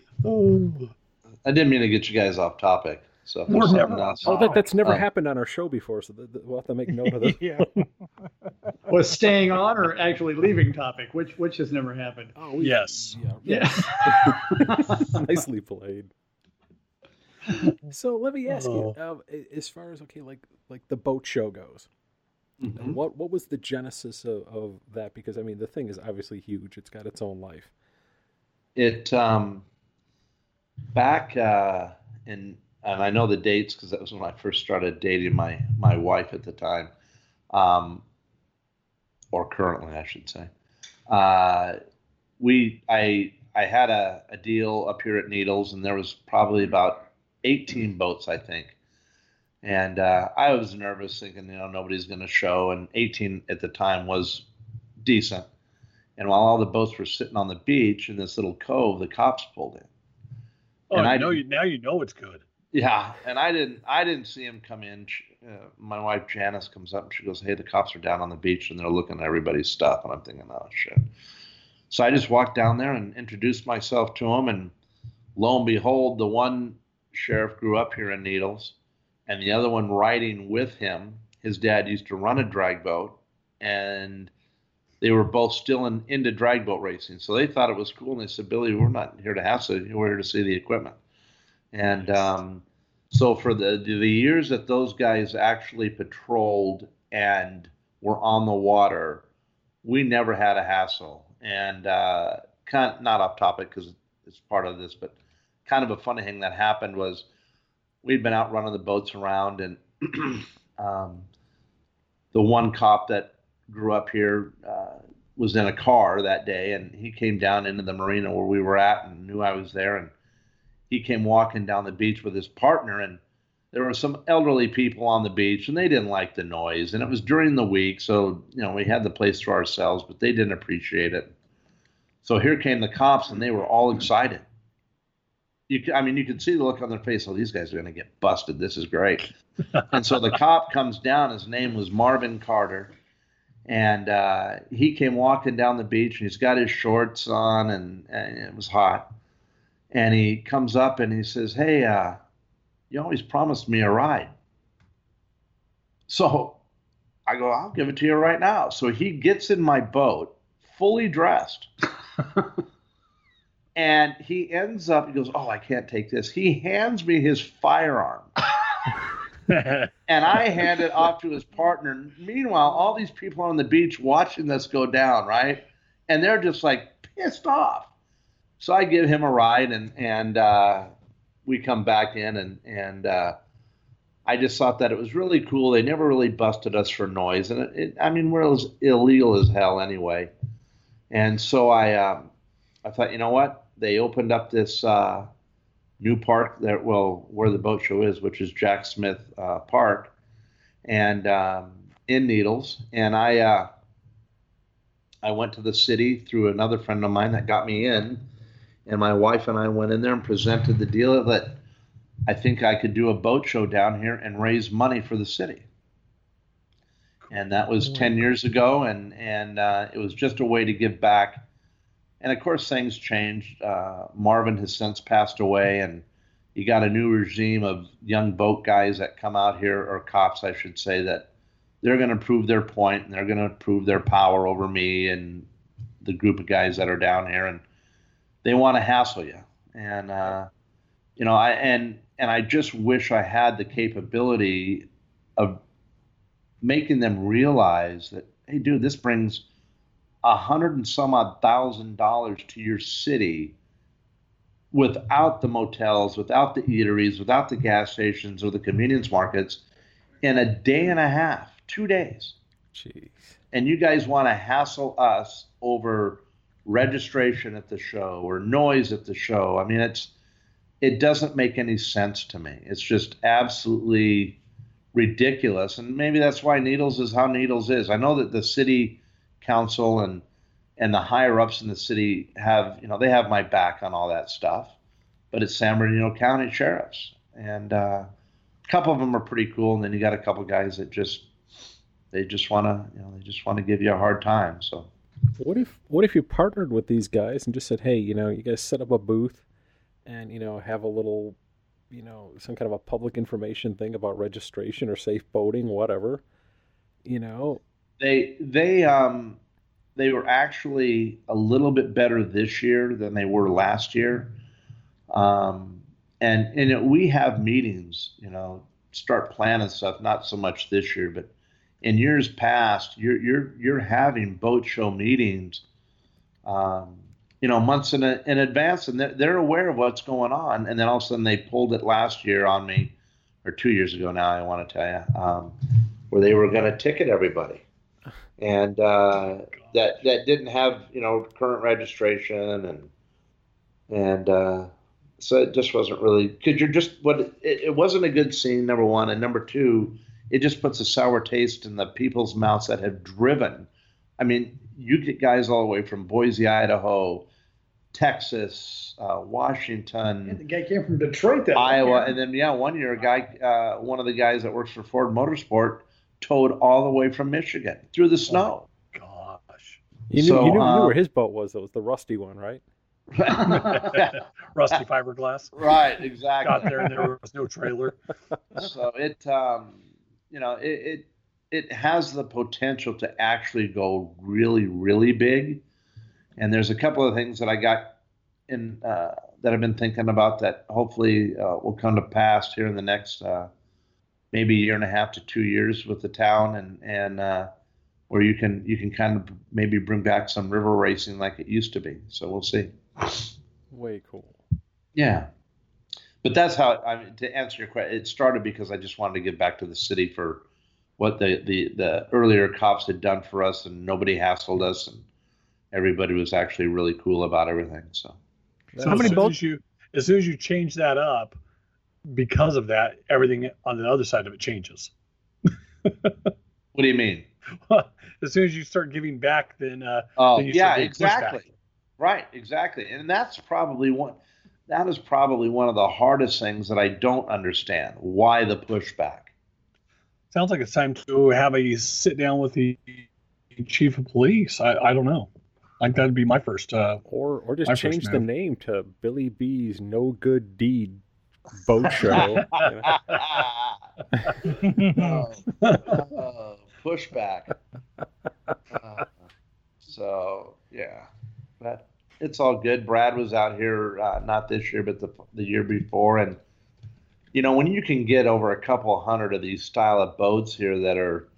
I didn't mean to get you guys off topic. So we're never off topic. That's never happened on our show before, so we'll have to make note of this. Yeah. Was staying on or actually leaving topic? Which has never happened? Oh, yes. Yeah. Nicely played. So let me ask you, as far as like the boat show goes, what was the genesis of that? Because I mean, the thing is obviously huge. It's got its own life. It back in. And I know the dates because that was when I first started dating my wife at the time, or currently, I should say. I had a deal up here at Needles, and there was probably about 18 boats, I think. And I was nervous, thinking, nobody's going to show. And 18 at the time was decent. And while all the boats were sitting on the beach in this little cove, the cops pulled in. Oh, and now you know it's good. Yeah, and I didn't see him come in. My wife Janice comes up and she goes, "Hey, the cops are down on the beach and they're looking at everybody's stuff." And I'm thinking, "Oh shit!" So I just walked down there and introduced myself to him, and lo and behold, the one sheriff grew up here in Needles, and the other one riding with him, his dad used to run a drag boat, and they were both still into drag boat racing. So they thought it was cool, and they said, "Billy, we're not here to hassle you. We're here to see the equipment." And so for the years that those guys actually patrolled and were on the water, we never had a hassle. And not off topic because it's part of this, but kind of a funny thing that happened was we'd been out running the boats around, and the one cop that grew up here was in a car that day, and he came down into the marina where we were at and knew I was there, and he came walking down the beach with his partner, and there were some elderly people on the beach, and they didn't like the noise. And it was during the week, so we had the place to ourselves, but they didn't appreciate it. So here came the cops, and they were all excited. You could see the look on their face. Oh, these guys are going to get busted. This is great. And so the cop comes down. His name was Marvin Carter, and he came walking down the beach, and he's got his shorts on, and it was hot. And he comes up and he says, "Hey, you always promised me a ride." So I go, "I'll give it to you right now." So he gets in my boat, fully dressed, And he ends up, he goes, "Oh, I can't take this." He hands me his firearm. And I hand it off to his partner. Meanwhile, all these people on the beach watching this go down, right? And they're just like pissed off. So I give him a ride, and we come back in, and I just thought that it was really cool. They never really busted us for noise, and I mean, we're as illegal as hell anyway. And so I thought, you know what? They opened up this new park there, where the boat show is, which is Jack Smith Park, and in Needles. And I went to the city through another friend of mine that got me in, and my wife and I went in there and presented the deal that I think I could do a boat show down here and raise money for the city. And that was 10 years ago, and it was just a way to give back. And of course, things changed. Marvin has since passed away, and you got a new regime of young boat guys that come out here, or cops, I should say, that they're going to prove their point, and they're going to prove their power over me and the group of guys that are down here, and they want to hassle you. And I just wish I had the capability of making them realize that, hey, dude, this brings $100,000 and some odd to your city without the motels, without the eateries, without the gas stations or the convenience markets in a day and a half, 2 days. Jeez. And you guys want to hassle us over registration at the show or noise at the show. I mean, it doesn't make any sense to me. It's just absolutely ridiculous. And maybe that's why Needles is how Needles is. I know that the city council and the higher ups in the city have, they have my back on all that stuff, but it's San Bernardino County sheriffs, and a couple of them are pretty cool. And then you got a couple of guys that just want to give you a hard time. So what if you partnered with these guys and just said, hey, you guys set up a booth and, have a little, some kind of a public information thing about registration or safe boating, whatever, They were actually a little bit better this year than they were last year. And we have meetings, start planning stuff, not so much this year, but in years past, you're having boat show meetings, months in advance, and they're aware of what's going on. And then all of a sudden they pulled it last year on me, or 2 years ago now, I want to tell you, where they were going to ticket everybody. And that didn't have current registration, and so it just wasn't really, because it wasn't a good scene, number one, and number two, it just puts a sour taste in the people's mouths that have driven. I mean, you get guys all the way from Boise, Idaho, Texas, Washington. And the guy came from Detroit, Iowa, and then 1 year, a guy, one of the guys that works for Ford Motorsport, towed all the way from Michigan through the snow. Oh, gosh. You knew where his boat was. It was the rusty one, right? Rusty fiberglass. Right, exactly. Got there and there was no trailer. So it has the potential to actually go really, really big. And there's a couple of things that I got in that I've been thinking about that hopefully will come to pass here in the next maybe a year and a half to 2 years with the town, and where you can kind of maybe bring back some river racing like it used to be. So we'll see. Way cool. Yeah. But that's how, to answer your question, it started because I just wanted to give back to the city for what the earlier cops had done for us, and nobody hassled us, and everybody was actually really cool about everything. So how many boats? As soon as you change that up, because of that, everything on the other side of it changes. What do you mean? As soon as you start giving back, then exactly. Right, exactly. And that is probably one of the hardest things that I don't understand. Why the pushback? Sounds like it's time to have a sit down with the chief of police. I don't know. I think that'd be my first. Or just change the name to Billy B's No Good Deed Boat Show. Pushback. So yeah, it's all good. Brad was out here not this year, but the year before, and when you can get over a couple hundred of these style of boats here that are,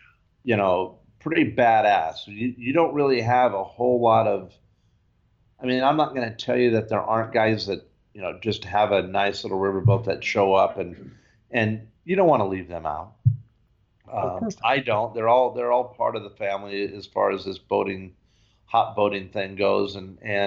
pretty badass. You don't really have a whole lot of. I mean, I'm not going to tell you that there aren't guys that just have a nice little riverboat that show up, and you don't want to leave them out. Of course. I don't. They're all part of the family as far as this hot boating thing goes,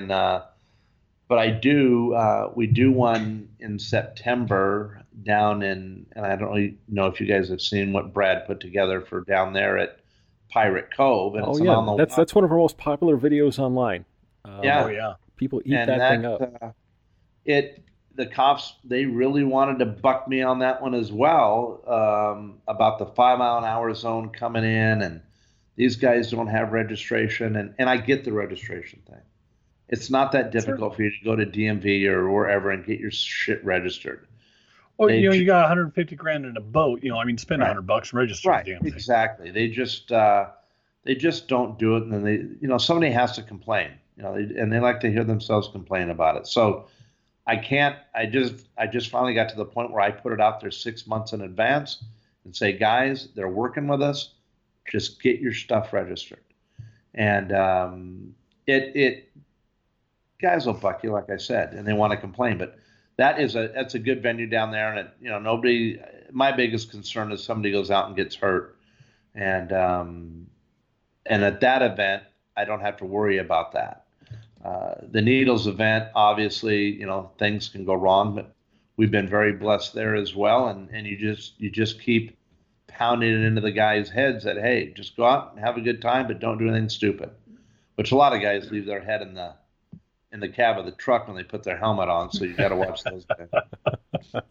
but I do. We do one in September down in, and I don't really know if you guys have seen what Brad put together for down there at Pirate Cove. And it's on the that's one of our most popular videos online. Yeah. Oh yeah. People eat that thing up. The cops, they really wanted to buck me on that one as well, about the 5-mile-an-hour zone coming in, and these guys don't have registration, and I get the registration thing. It's not that difficult for you to go to DMV or wherever and get your shit registered. Well, you got 150 grand in a boat. Spend $100 and register. Right, the damn thing. exactly. They just don't do it, and then somebody has to complain. And they like to hear themselves complain about it. So I can't. I just finally got to the point where I put it out there 6 months in advance and say, guys, they're working with us. Just get your stuff registered, and it guys will buck you, like I said, and they want to complain. But that's a good venue down there, and nobody. My biggest concern is somebody goes out and gets hurt, and at that event, I don't have to worry about that. The Needles event, obviously, things can go wrong, but we've been very blessed there as well. And you just keep pounding it into the guys' heads that, hey, just go out and have a good time, but don't do anything stupid. Which a lot of guys leave their head in the cab of the truck when they put their helmet on, so you got to watch those guys.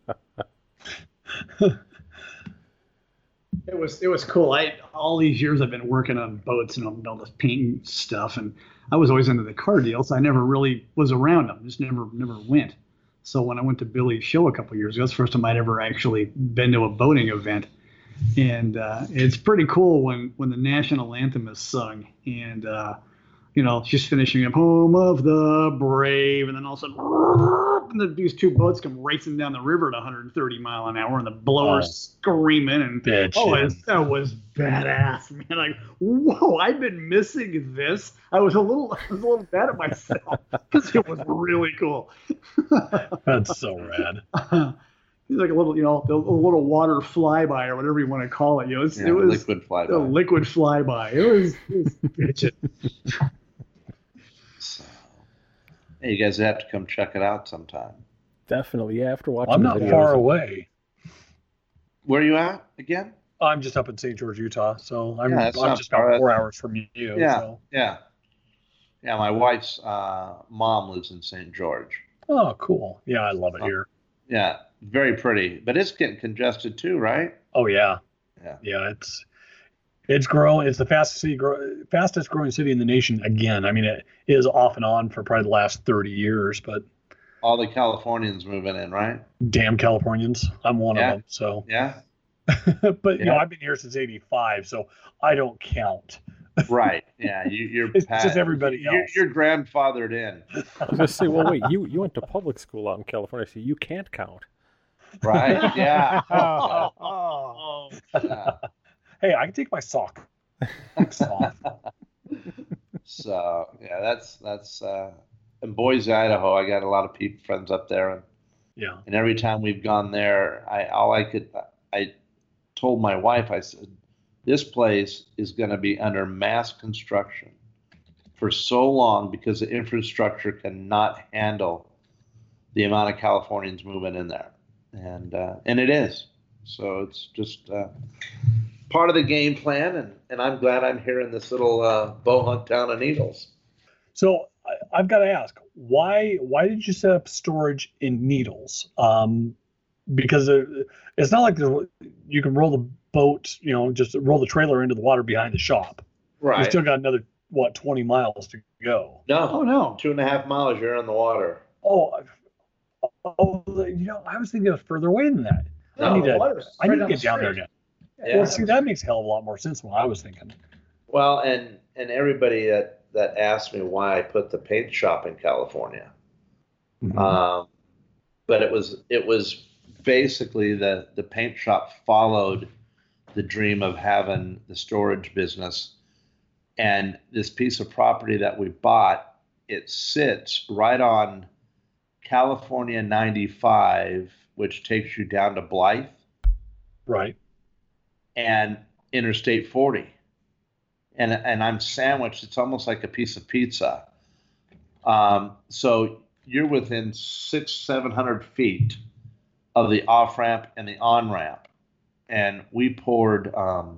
It was cool. All these years I've been working on boats and all this painting stuff, and I was always into the car deal, so I never really was around them. Just never went. So when I went to Billy's show a couple of years ago, it's the first time I'd ever actually been to a boating event, and it's pretty cool when the national anthem is sung, and she's finishing up "Home of the Brave," and then all of a sudden, and these two boats come racing down the river at 130 mile an hour, and the blower's screaming, and that was badass, man. Like, whoa, I've been missing this. I was a little mad at myself because it was really cool. That's so rad. He's like a little, a little water flyby or whatever you want to call it. It was liquid flyby. A liquid flyby. It was bitchin'. So, hey, you guys have to come check it out sometime. Definitely, yeah. After watching, I'm not far away. Where are you at again? I'm just up in St. George, Utah. So I'm just far. about 4 hours from you. Yeah, so. yeah. My wife's mom lives in St. George. Oh, cool. Yeah, I love it here. Yeah, very pretty, but it's getting congested too, right? Oh yeah. Yeah. It's growing. It's the fastest growing city in the nation again. I mean, it is off and on for probably the last 30 years, but all the Californians moving in, right? Damn Californians. I'm one of them. So yeah. But I've been here since '85, so I don't count. Right. Yeah. You're it's just everybody else. You're grandfathered in. I was gonna say, well, wait, you went to public school out in California, so you can't count. Right. Yeah. Yeah. Hey, I can take my sock off. So yeah, that's in Boise, Idaho. I got a lot of friends up there, and every time we've gone there, I told my wife, I said, this place is going to be under mass construction for so long because the infrastructure cannot handle the amount of Californians moving in there, and it is. So it's just part of the game plan, and I'm glad I'm here in this little bow hunt town of Needles. So I've got to ask, why did you set up storage in Needles? Because it's not like you can roll the boat, just roll the trailer into the water behind the shop. Right. You still got another 20 miles to go. No. 2.5 miles, you're in the water. I was thinking it was further away than that. No, I need to get the down there now. Yeah. Well, see, that makes a hell of a lot more sense than what I was thinking. Well, and everybody that that asked me why I put the paint shop in California. Mhm. But it was basically the paint shop followed the dream of having the storage business. And this piece of property that we bought, it sits right on California 95, which takes you down to Blythe, Right. and Interstate 40. And I'm sandwiched. It's almost like a piece of pizza. So you're within 700 feet of the off ramp and the on ramp, and we poured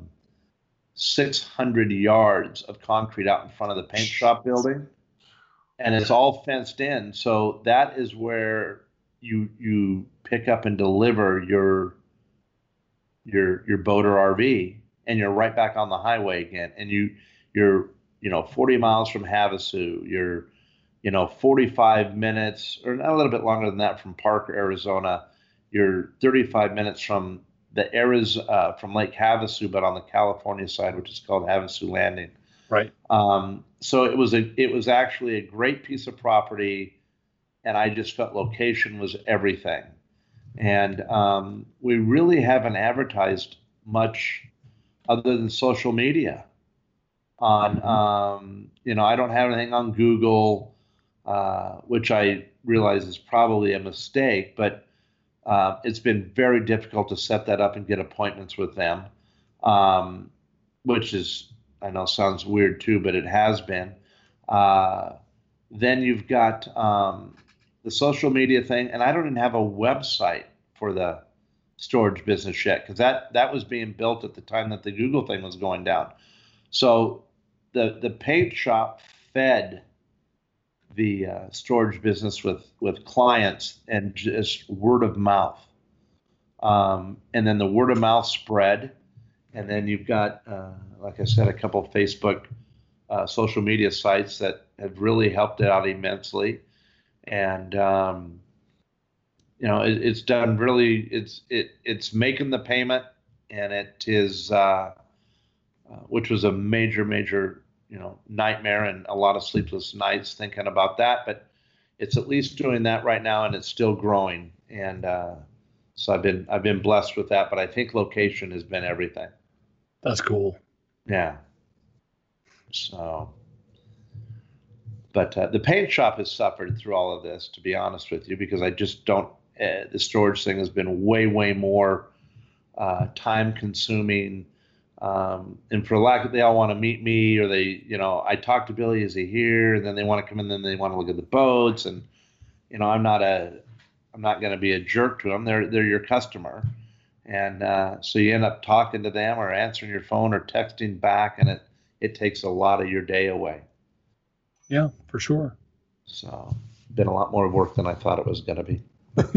600 yards of concrete out in front of the paint shop building, and it's all fenced in. So that is where you pick up and deliver your boat or RV, and you're right back on the highway again. And you're 40 miles from Havasu. You're 45 minutes, or not, a little bit longer than that, from Parker, Arizona. You're 35 minutes from from Lake Havasu, but on the California side, which is called Havasu Landing. Right. So it was actually a great piece of property, and I just felt location was everything. And we really haven't advertised much other than social media. On I don't have anything on Google, which I realize is probably a mistake, but it's been very difficult to set that up and get appointments with them, which is, I know, sounds weird too, but it has been. Then you've got the social media thing, and I don't even have a website for the storage business yet, because that was being built at the time that the Google thing was going down. So the paint shop fed the storage business with clients and just word of mouth. And then the word of mouth spread. And then you've got, like I said, a couple of Facebook social media sites that have really helped it out immensely. And, it's done really, it's making the payment, and it is, which was a major, nightmare, and a lot of sleepless nights thinking about that. But it's at least doing that right now, and it's still growing. And so I've been blessed with that. But I think location has been everything. That's cool. Yeah. So, but the paint shop has suffered through all of this, to be honest with you, because I just don't. The storage thing has been way more time consuming. And for lack of, they all want to meet me, or they, I talk to Billy, is he here? And then they want to come in, and then they want to look at the boats. And, I'm not going to be a jerk to them. They're your customer. And so you end up talking to them or answering your phone or texting back, and it takes a lot of your day away. Yeah, for sure. So been a lot more work than I thought it was going to be.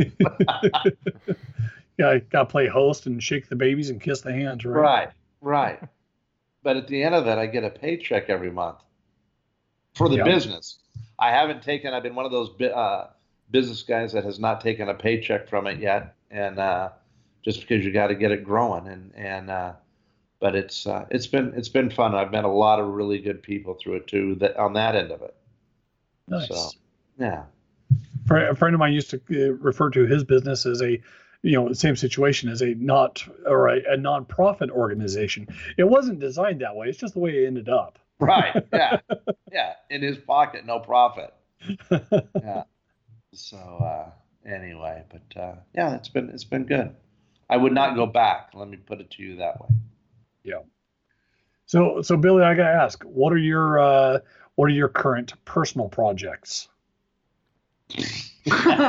Yeah, I got to play host and shake the babies and kiss the hands, right? Right. But at the end of it, I get a paycheck every month for the business. I've been one of those business guys that has not taken a paycheck from it yet. And just because you got to get it growing. But it's been fun. I've met a lot of really good people through it too, on that end of it. Nice. So, yeah. A friend of mine used to refer to his business as the same situation as a nonprofit organization. It wasn't designed that way. It's just the way it ended up. Right. Yeah. Yeah. In his pocket, no profit. Yeah. So anyway, but yeah, it's been good. I would not go back. Let me put it to you that way. Yeah. So Billy, I gotta ask, what are your current personal projects? Isn't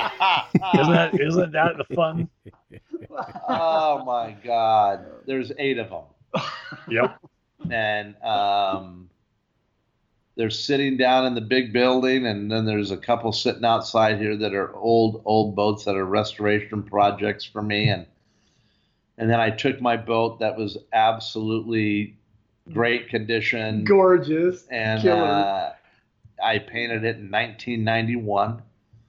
that the fun? Oh my God, there's 8 of them. Yep. And they're sitting down in the big building, and then there's a couple sitting outside here that are old boats that are restoration projects for me. And then I took my boat that was absolutely great condition, gorgeous, and I painted it in 1991.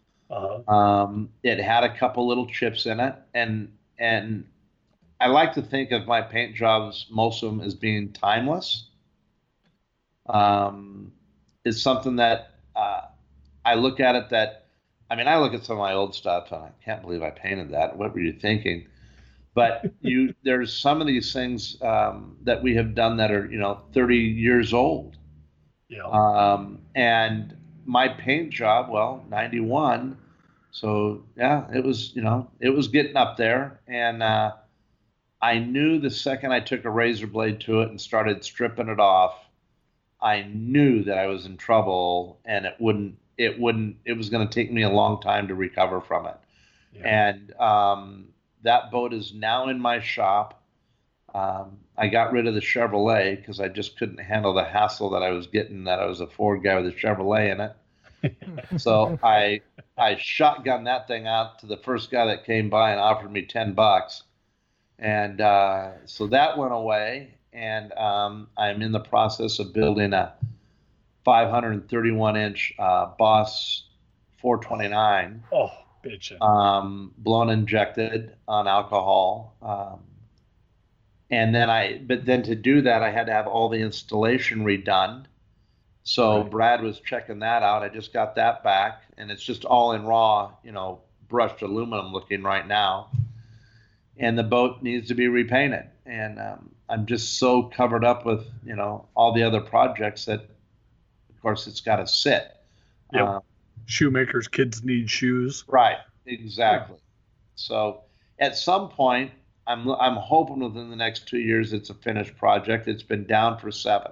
It had a couple little chips in it, and I like to think of my paint jobs, most of them, as being timeless. is something that I look at it that, I mean, I look at some of my old stuff and I can't believe I painted that. What were you thinking? But there's some of these things that we have done that are, 30 years old. Yeah. And my paint job, well, 91. So yeah, it was, it was getting up there. And I knew the second I took a razor blade to it and started stripping it off, I knew that I was in trouble, and it was going to take me a long time to recover from it. Yeah. And that boat is now in my shop. I got rid of the Chevrolet because I just couldn't handle the hassle that I was getting, that I was a Ford guy with a Chevrolet in it. So I shotgunned that thing out to the first guy that came by and offered me $10. And so that went away. And I'm in the process of building a 531-inch Boss 429. Oh, bitchin'. Blown injected on alcohol. And then but then to do that, I had to have all the installation redone. So right. Brad was checking that out. I just got that back, and it's just all in raw, brushed aluminum looking right now. And the boat needs to be repainted. And I'm just so covered up with, all the other projects that, of course, it's got to sit. Yep. Shoemakers' kids need shoes. Right. Exactly. Yeah. So at some point, I'm hoping within the next 2 years it's a finished project. It's been down for 7.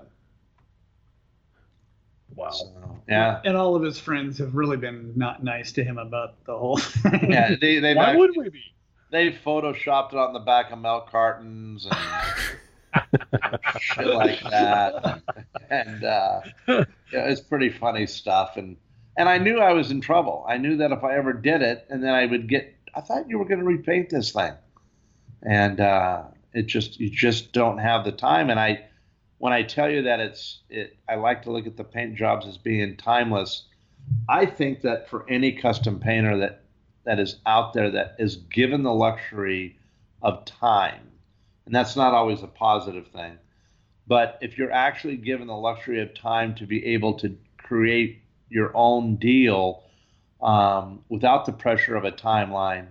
Wow. So, yeah. And all of his friends have really been not nice to him about the whole thing. Yeah. Why would we be? They photoshopped it on the back of milk cartons and shit like that. And it's pretty funny stuff. And I knew I was in trouble. I knew that if I ever did it, and then I thought you were going to repaint this thing. And you just don't have the time. And when I tell you that I like to look at the paint jobs as being timeless. I think that for any custom painter that is out there that is given the luxury of time, and that's not always a positive thing, but if you're actually given the luxury of time to be able to create your own deal without the pressure of a timeline,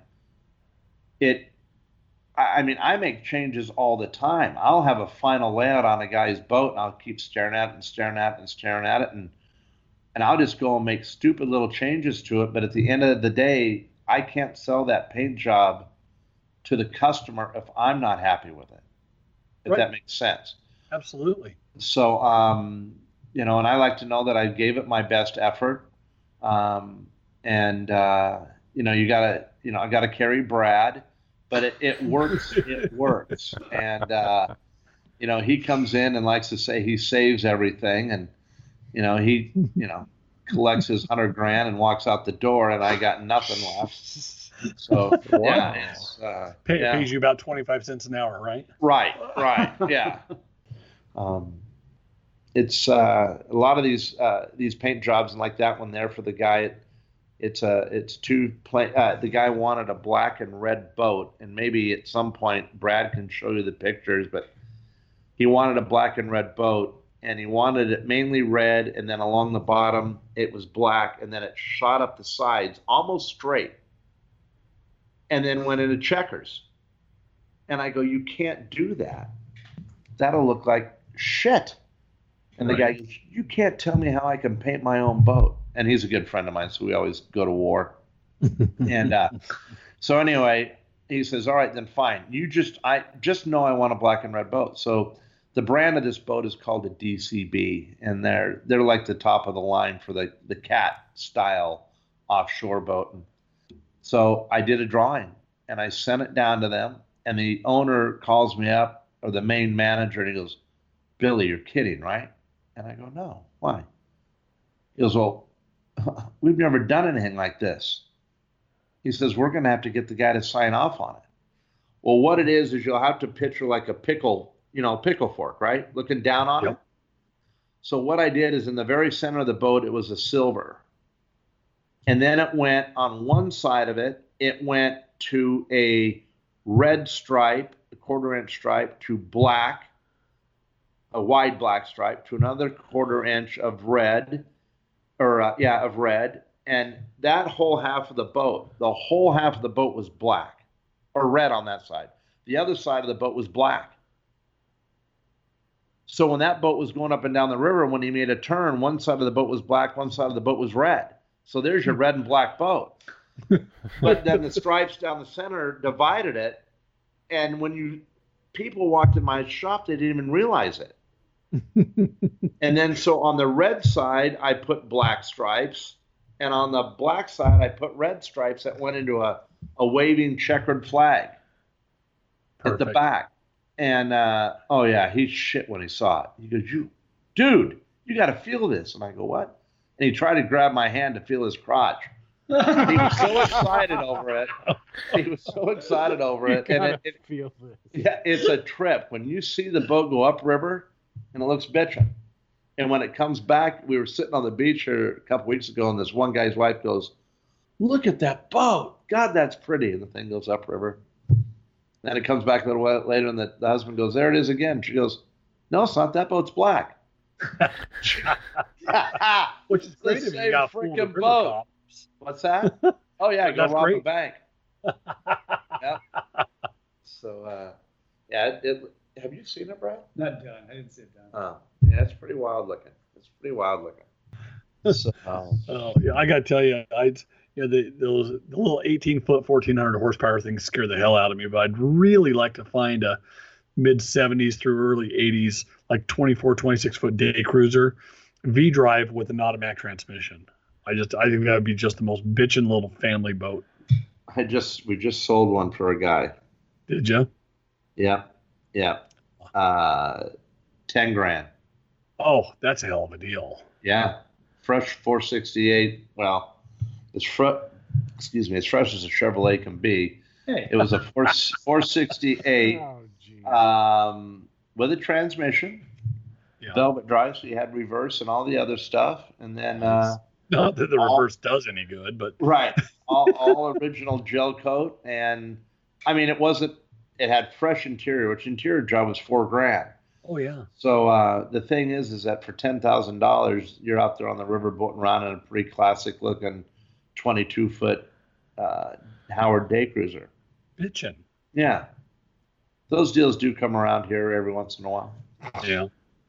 I make changes all the time. I'll have a final layout on a guy's boat, and I'll keep staring at it and staring at it and staring at it, and I'll just go and make stupid little changes to it. But at the end of the day, I can't sell that paint job to the customer if I'm not happy with it, if that makes sense. Absolutely. So, and I like to know that I gave it my best effort. I got to carry Brad, but it works. It works. And, he comes in and likes to say he saves everything. And, he collects his $100,000 and walks out the door, and I got nothing left. So yeah, pays you about 25 cents an hour, right? Right, yeah. It's a lot of these paint jobs and like that one there for the guy. The guy wanted a black and red boat, and maybe at some point Brad can show you the pictures, but he wanted a black and red boat. And he wanted it mainly red, and then along the bottom it was black, and then it shot up the sides almost straight, and then went into checkers. And I go, you can't do that. That'll look like shit. And the guy goes, you can't tell me how I can paint my own boat. And he's a good friend of mine, so we always go to war. And so anyway, he says, all right, then fine. I just know I want a black and red boat. So the brand of this boat is called a DCB, and they're like the top of the line for the cat style offshore boat. And so I did a drawing, and I sent it down to them, and the owner calls me up, or the main manager, and he goes, Billy, you're kidding, right? And I go, no, why? He goes, well, we've never done anything like this. He says, we're going to have to get the guy to sign off on it. Well, what it is you'll have to picture like a pickle fork, right? Looking down on it. So what I did is in the very center of the boat, it was a silver. And then it went on one side of it, it went to a red stripe, a 1/4 inch stripe, to black, a wide black stripe, to another 1/4 inch of red, of red, and that whole half of the boat, was black or red on that side. The other side of the boat was black. So when that boat was going up and down the river, when he made a turn, one side of the boat was black, one side of the boat was red. So there's your red and black boat. But then the stripes down the center divided it. And when people walked in my shop, they didn't even realize it. And then so on the red side, I put black stripes. And on the black side, I put red stripes that went into a waving checkered flag at the back. And, he shit when he saw it. He goes, dude, you got to feel this. And I go, what? And he tried to grab my hand to feel his crotch. He was so excited over it. And it feel this. Yeah, it's a trip. When you see the boat go upriver, and it looks bitchin'. And when it comes back, we were sitting on the beach here a couple weeks ago, and this one guy's wife goes, look at that boat. God, that's pretty. And the thing goes upriver. Then it comes back a little while later, and the husband goes, there it is again. She goes, no, it's not. That boat's black. Which is great if you got freaking boat. Cops. What's that? Oh, yeah, go rob a bank. Yep. So, have you seen it, Brad? Not done. I didn't see it done. Oh, yeah, it's pretty wild looking. So, I got to tell you, the little 18-foot, 1,400 horsepower things scare the hell out of me. But I'd really like to find a mid-70s through early 80s, like 24, 26-foot day cruiser, V-drive with an automatic transmission. I think that would be just the most bitchin' little family boat. We just sold one for a guy. Did you? Yeah. $10,000. Oh, that's a hell of a deal. Yeah. Fresh 468. Well, it's fresh as a Chevrolet can be. Hey. It was a 468 with a transmission, velvet drive, so you had reverse and all the other stuff. And then not that the reverse does any good, but right, all original gel coat. And I mean, it had fresh interior, which interior job was $4,000. Oh yeah. So the thing is that for $10,000, you're out there on the river boating around in a pretty classic looking 22-foot Howard day cruiser. Bitchin'. Yeah. Those deals do come around here every once in a while. Yeah.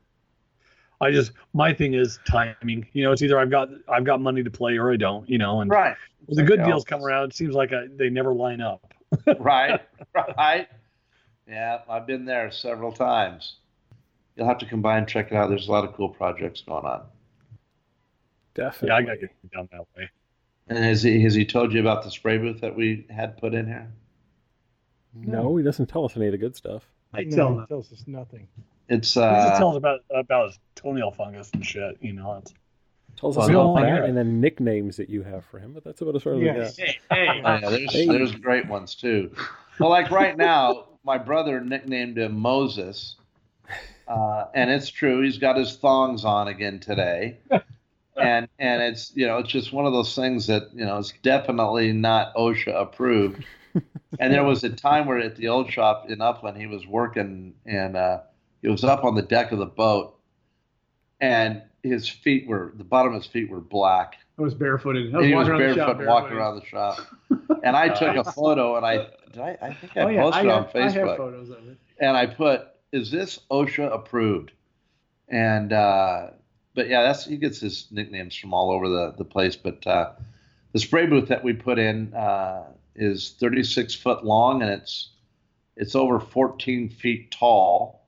My thing is timing. It's either I've got money to play or I don't, and right. When the good deals come around, it seems like they never line up. Right. Yeah, I've been there several times. You'll have to come by and check it out. There's a lot of cool projects going on. Definitely. Yeah, I got to get down that way. And has he told you about the spray booth that we had put in here? No, he doesn't tell us any of the good stuff. He tells us nothing. It's he just tells about his toenail fungus and shit. Tells us about that and then nicknames that you have for him, but that's about as far as we got. There's great ones too. Well, like right now, my brother nicknamed him Moses, and it's true. He's got his thongs on again today, and it's it's just one of those things that it's definitely not OSHA approved. And there was a time where at the old shop in Upland, he was working, and he was up on the deck of the boat, and the bottom of his feet were black. I was barefooted. He was barefoot walking around the shop. And I took a photo, and I think I posted it on Facebook. I have photos of it. And I put, is this OSHA approved? And, but yeah, he gets his nicknames from all over the place. But the spray booth that we put in is 36 foot long, and it's over 14 feet tall.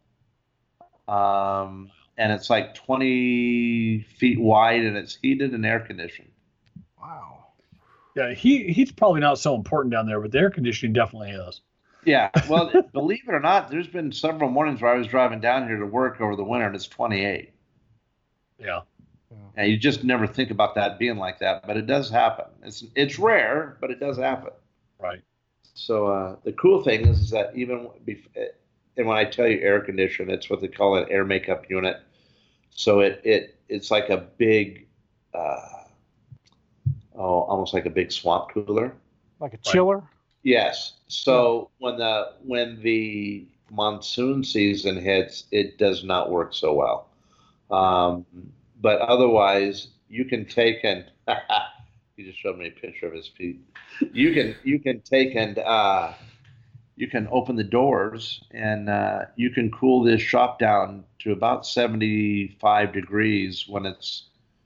And it's like 20 feet wide, and it's heated and air conditioned. Wow. Yeah, he's probably not so important down there, but the air conditioning definitely is. Yeah, well, believe it or not, there's been several mornings where I was driving down here to work over the winter, and it's 28. Yeah. And you just never think about that being like that, but it does happen. It's rare, but it does happen. Right. So the cool thing is that and when I tell you air conditioned, it's what they call an air makeup unit. So it's like a big, almost like a big swamp cooler. Like a chiller? Yes. So when the monsoon season hits, it does not work so well. But otherwise, you can take and you just showed me a picture of his feet. You can take and you can open the doors and you can cool this shop down to about 75 degrees when it's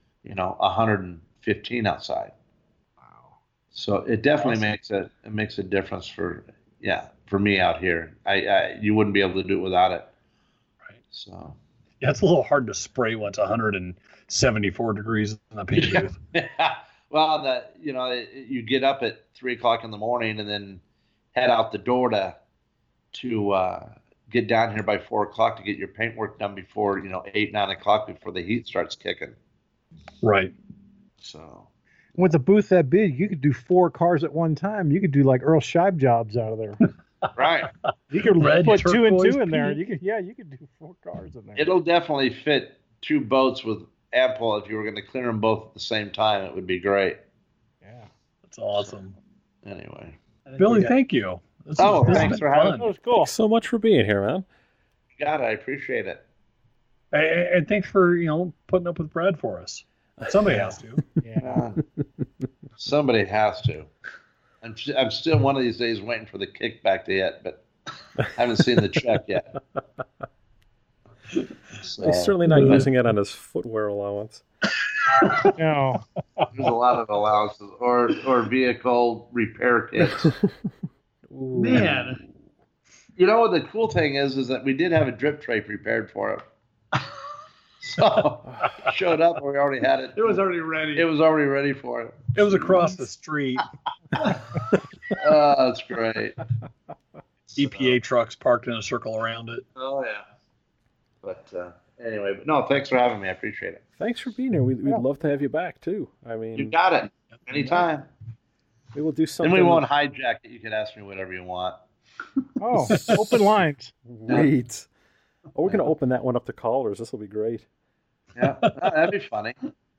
115 outside. Wow. So it definitely makes a difference for me out here. You wouldn't be able to do it without it. Right. So yeah, it's a little hard to spray when it's 174 degrees in the paint booth. Well, you get up at 3 o'clock in the morning and then head out the door to get down here by 4 o'clock to get your paint work done before 8, 9 o'clock before the heat starts kicking. Right. So with a booth that big, you could do 4 cars at one time. You could do like Earl Scheib jobs out of there. Right. You could put 2 and 2 in there. paint. You could do 4 cars in there. It'll definitely fit 2 boats with ample. If you were going to clear them both at the same time, it would be great. Yeah. That's awesome. Anyway. Billy, thank you. This has thanks been for having fun. That was cool. Thanks so much for being here, man. God, I appreciate it. And thanks for putting up with Brad for us. Somebody has to. Yeah. Somebody has to. I'm still one of these days waiting for the kickback to hit, but I haven't seen the check yet. So, He's certainly not using it on his footwear allowance. No. there's a lot of allowances or vehicle repair kits. Ooh. Man, The cool thing is that we did have a drip tray prepared for him. So showed up, we already had it. it was already ready. It was already ready for him. It was across the street. Oh, that's great. EPA trucks parked in a circle around it. Oh yeah. But anyway, no, thanks for having me. I appreciate it. Thanks for being here. We'd love to have you back too. I mean, You got it. Anytime. we will do something. And we won't hijack it. You can ask me whatever you want. Oh, open lines. Great. Oh, we're going to open that one up to callers. This will be great. Yeah, that'd be funny.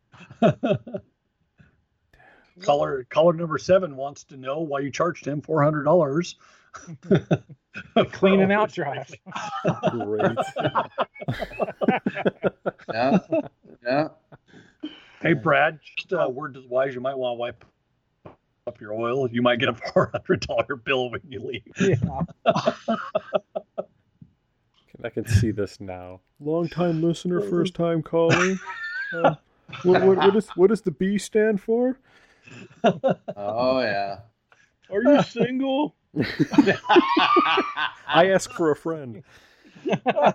Caller number 7 wants to know why you charged him $400. Clean and out drive. Great. Yeah, yeah. Hey, Brad, just a word to the wise, you might want to wipe up your oil. You might get a $400 bill when you leave. Yeah. I can see this now. Long time listener, first time caller. What does the B stand for? Oh yeah. Are you single? I ask for a friend. Yeah.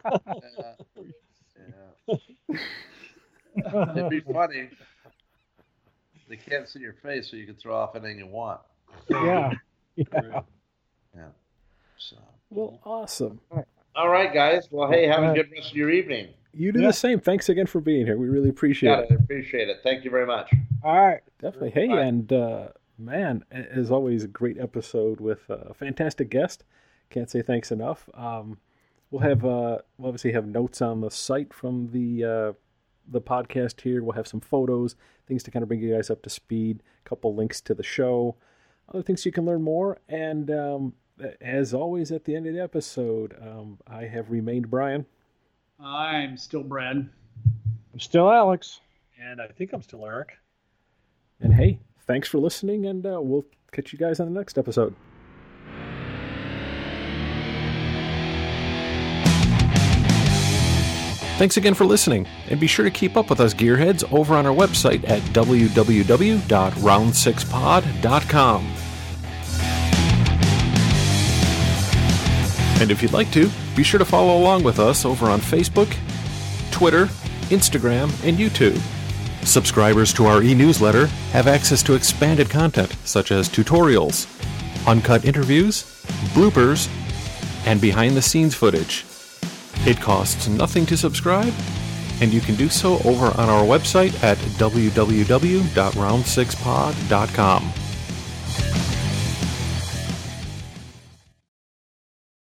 It'd be funny. They can't see your face, so you can throw off anything you want. Yeah. Yeah. So. Well, awesome. All right, guys. Well, hey, have a good rest of your evening. You do the same. Thanks again for being here. We really appreciate Got it. it. I appreciate it. Thank you very much. All right. Definitely. Hey, Bye. and man, as always, a great episode with a fantastic guest. Can't say thanks enough. We'll obviously have notes on the site from the podcast here. We'll have some photos, things to kind of bring you guys up to speed. A couple links to the show, other things you can learn more. And as always, at the end of the episode, I have remained Brian. I'm still Brad. I'm still Alex. And I think I'm still Eric. And hey, thanks for listening, and we'll catch you guys on the next episode. Thanks again for listening, and be sure to keep up with us gearheads over on our website at www.round6pod.com. And if you'd like to, be sure to follow along with us over on Facebook, Twitter, Instagram, and YouTube. Subscribers to our e-newsletter have access to expanded content such as tutorials, uncut interviews, bloopers, and behind-the-scenes footage. It costs nothing to subscribe, and you can do so over on our website at www.round6pod.com.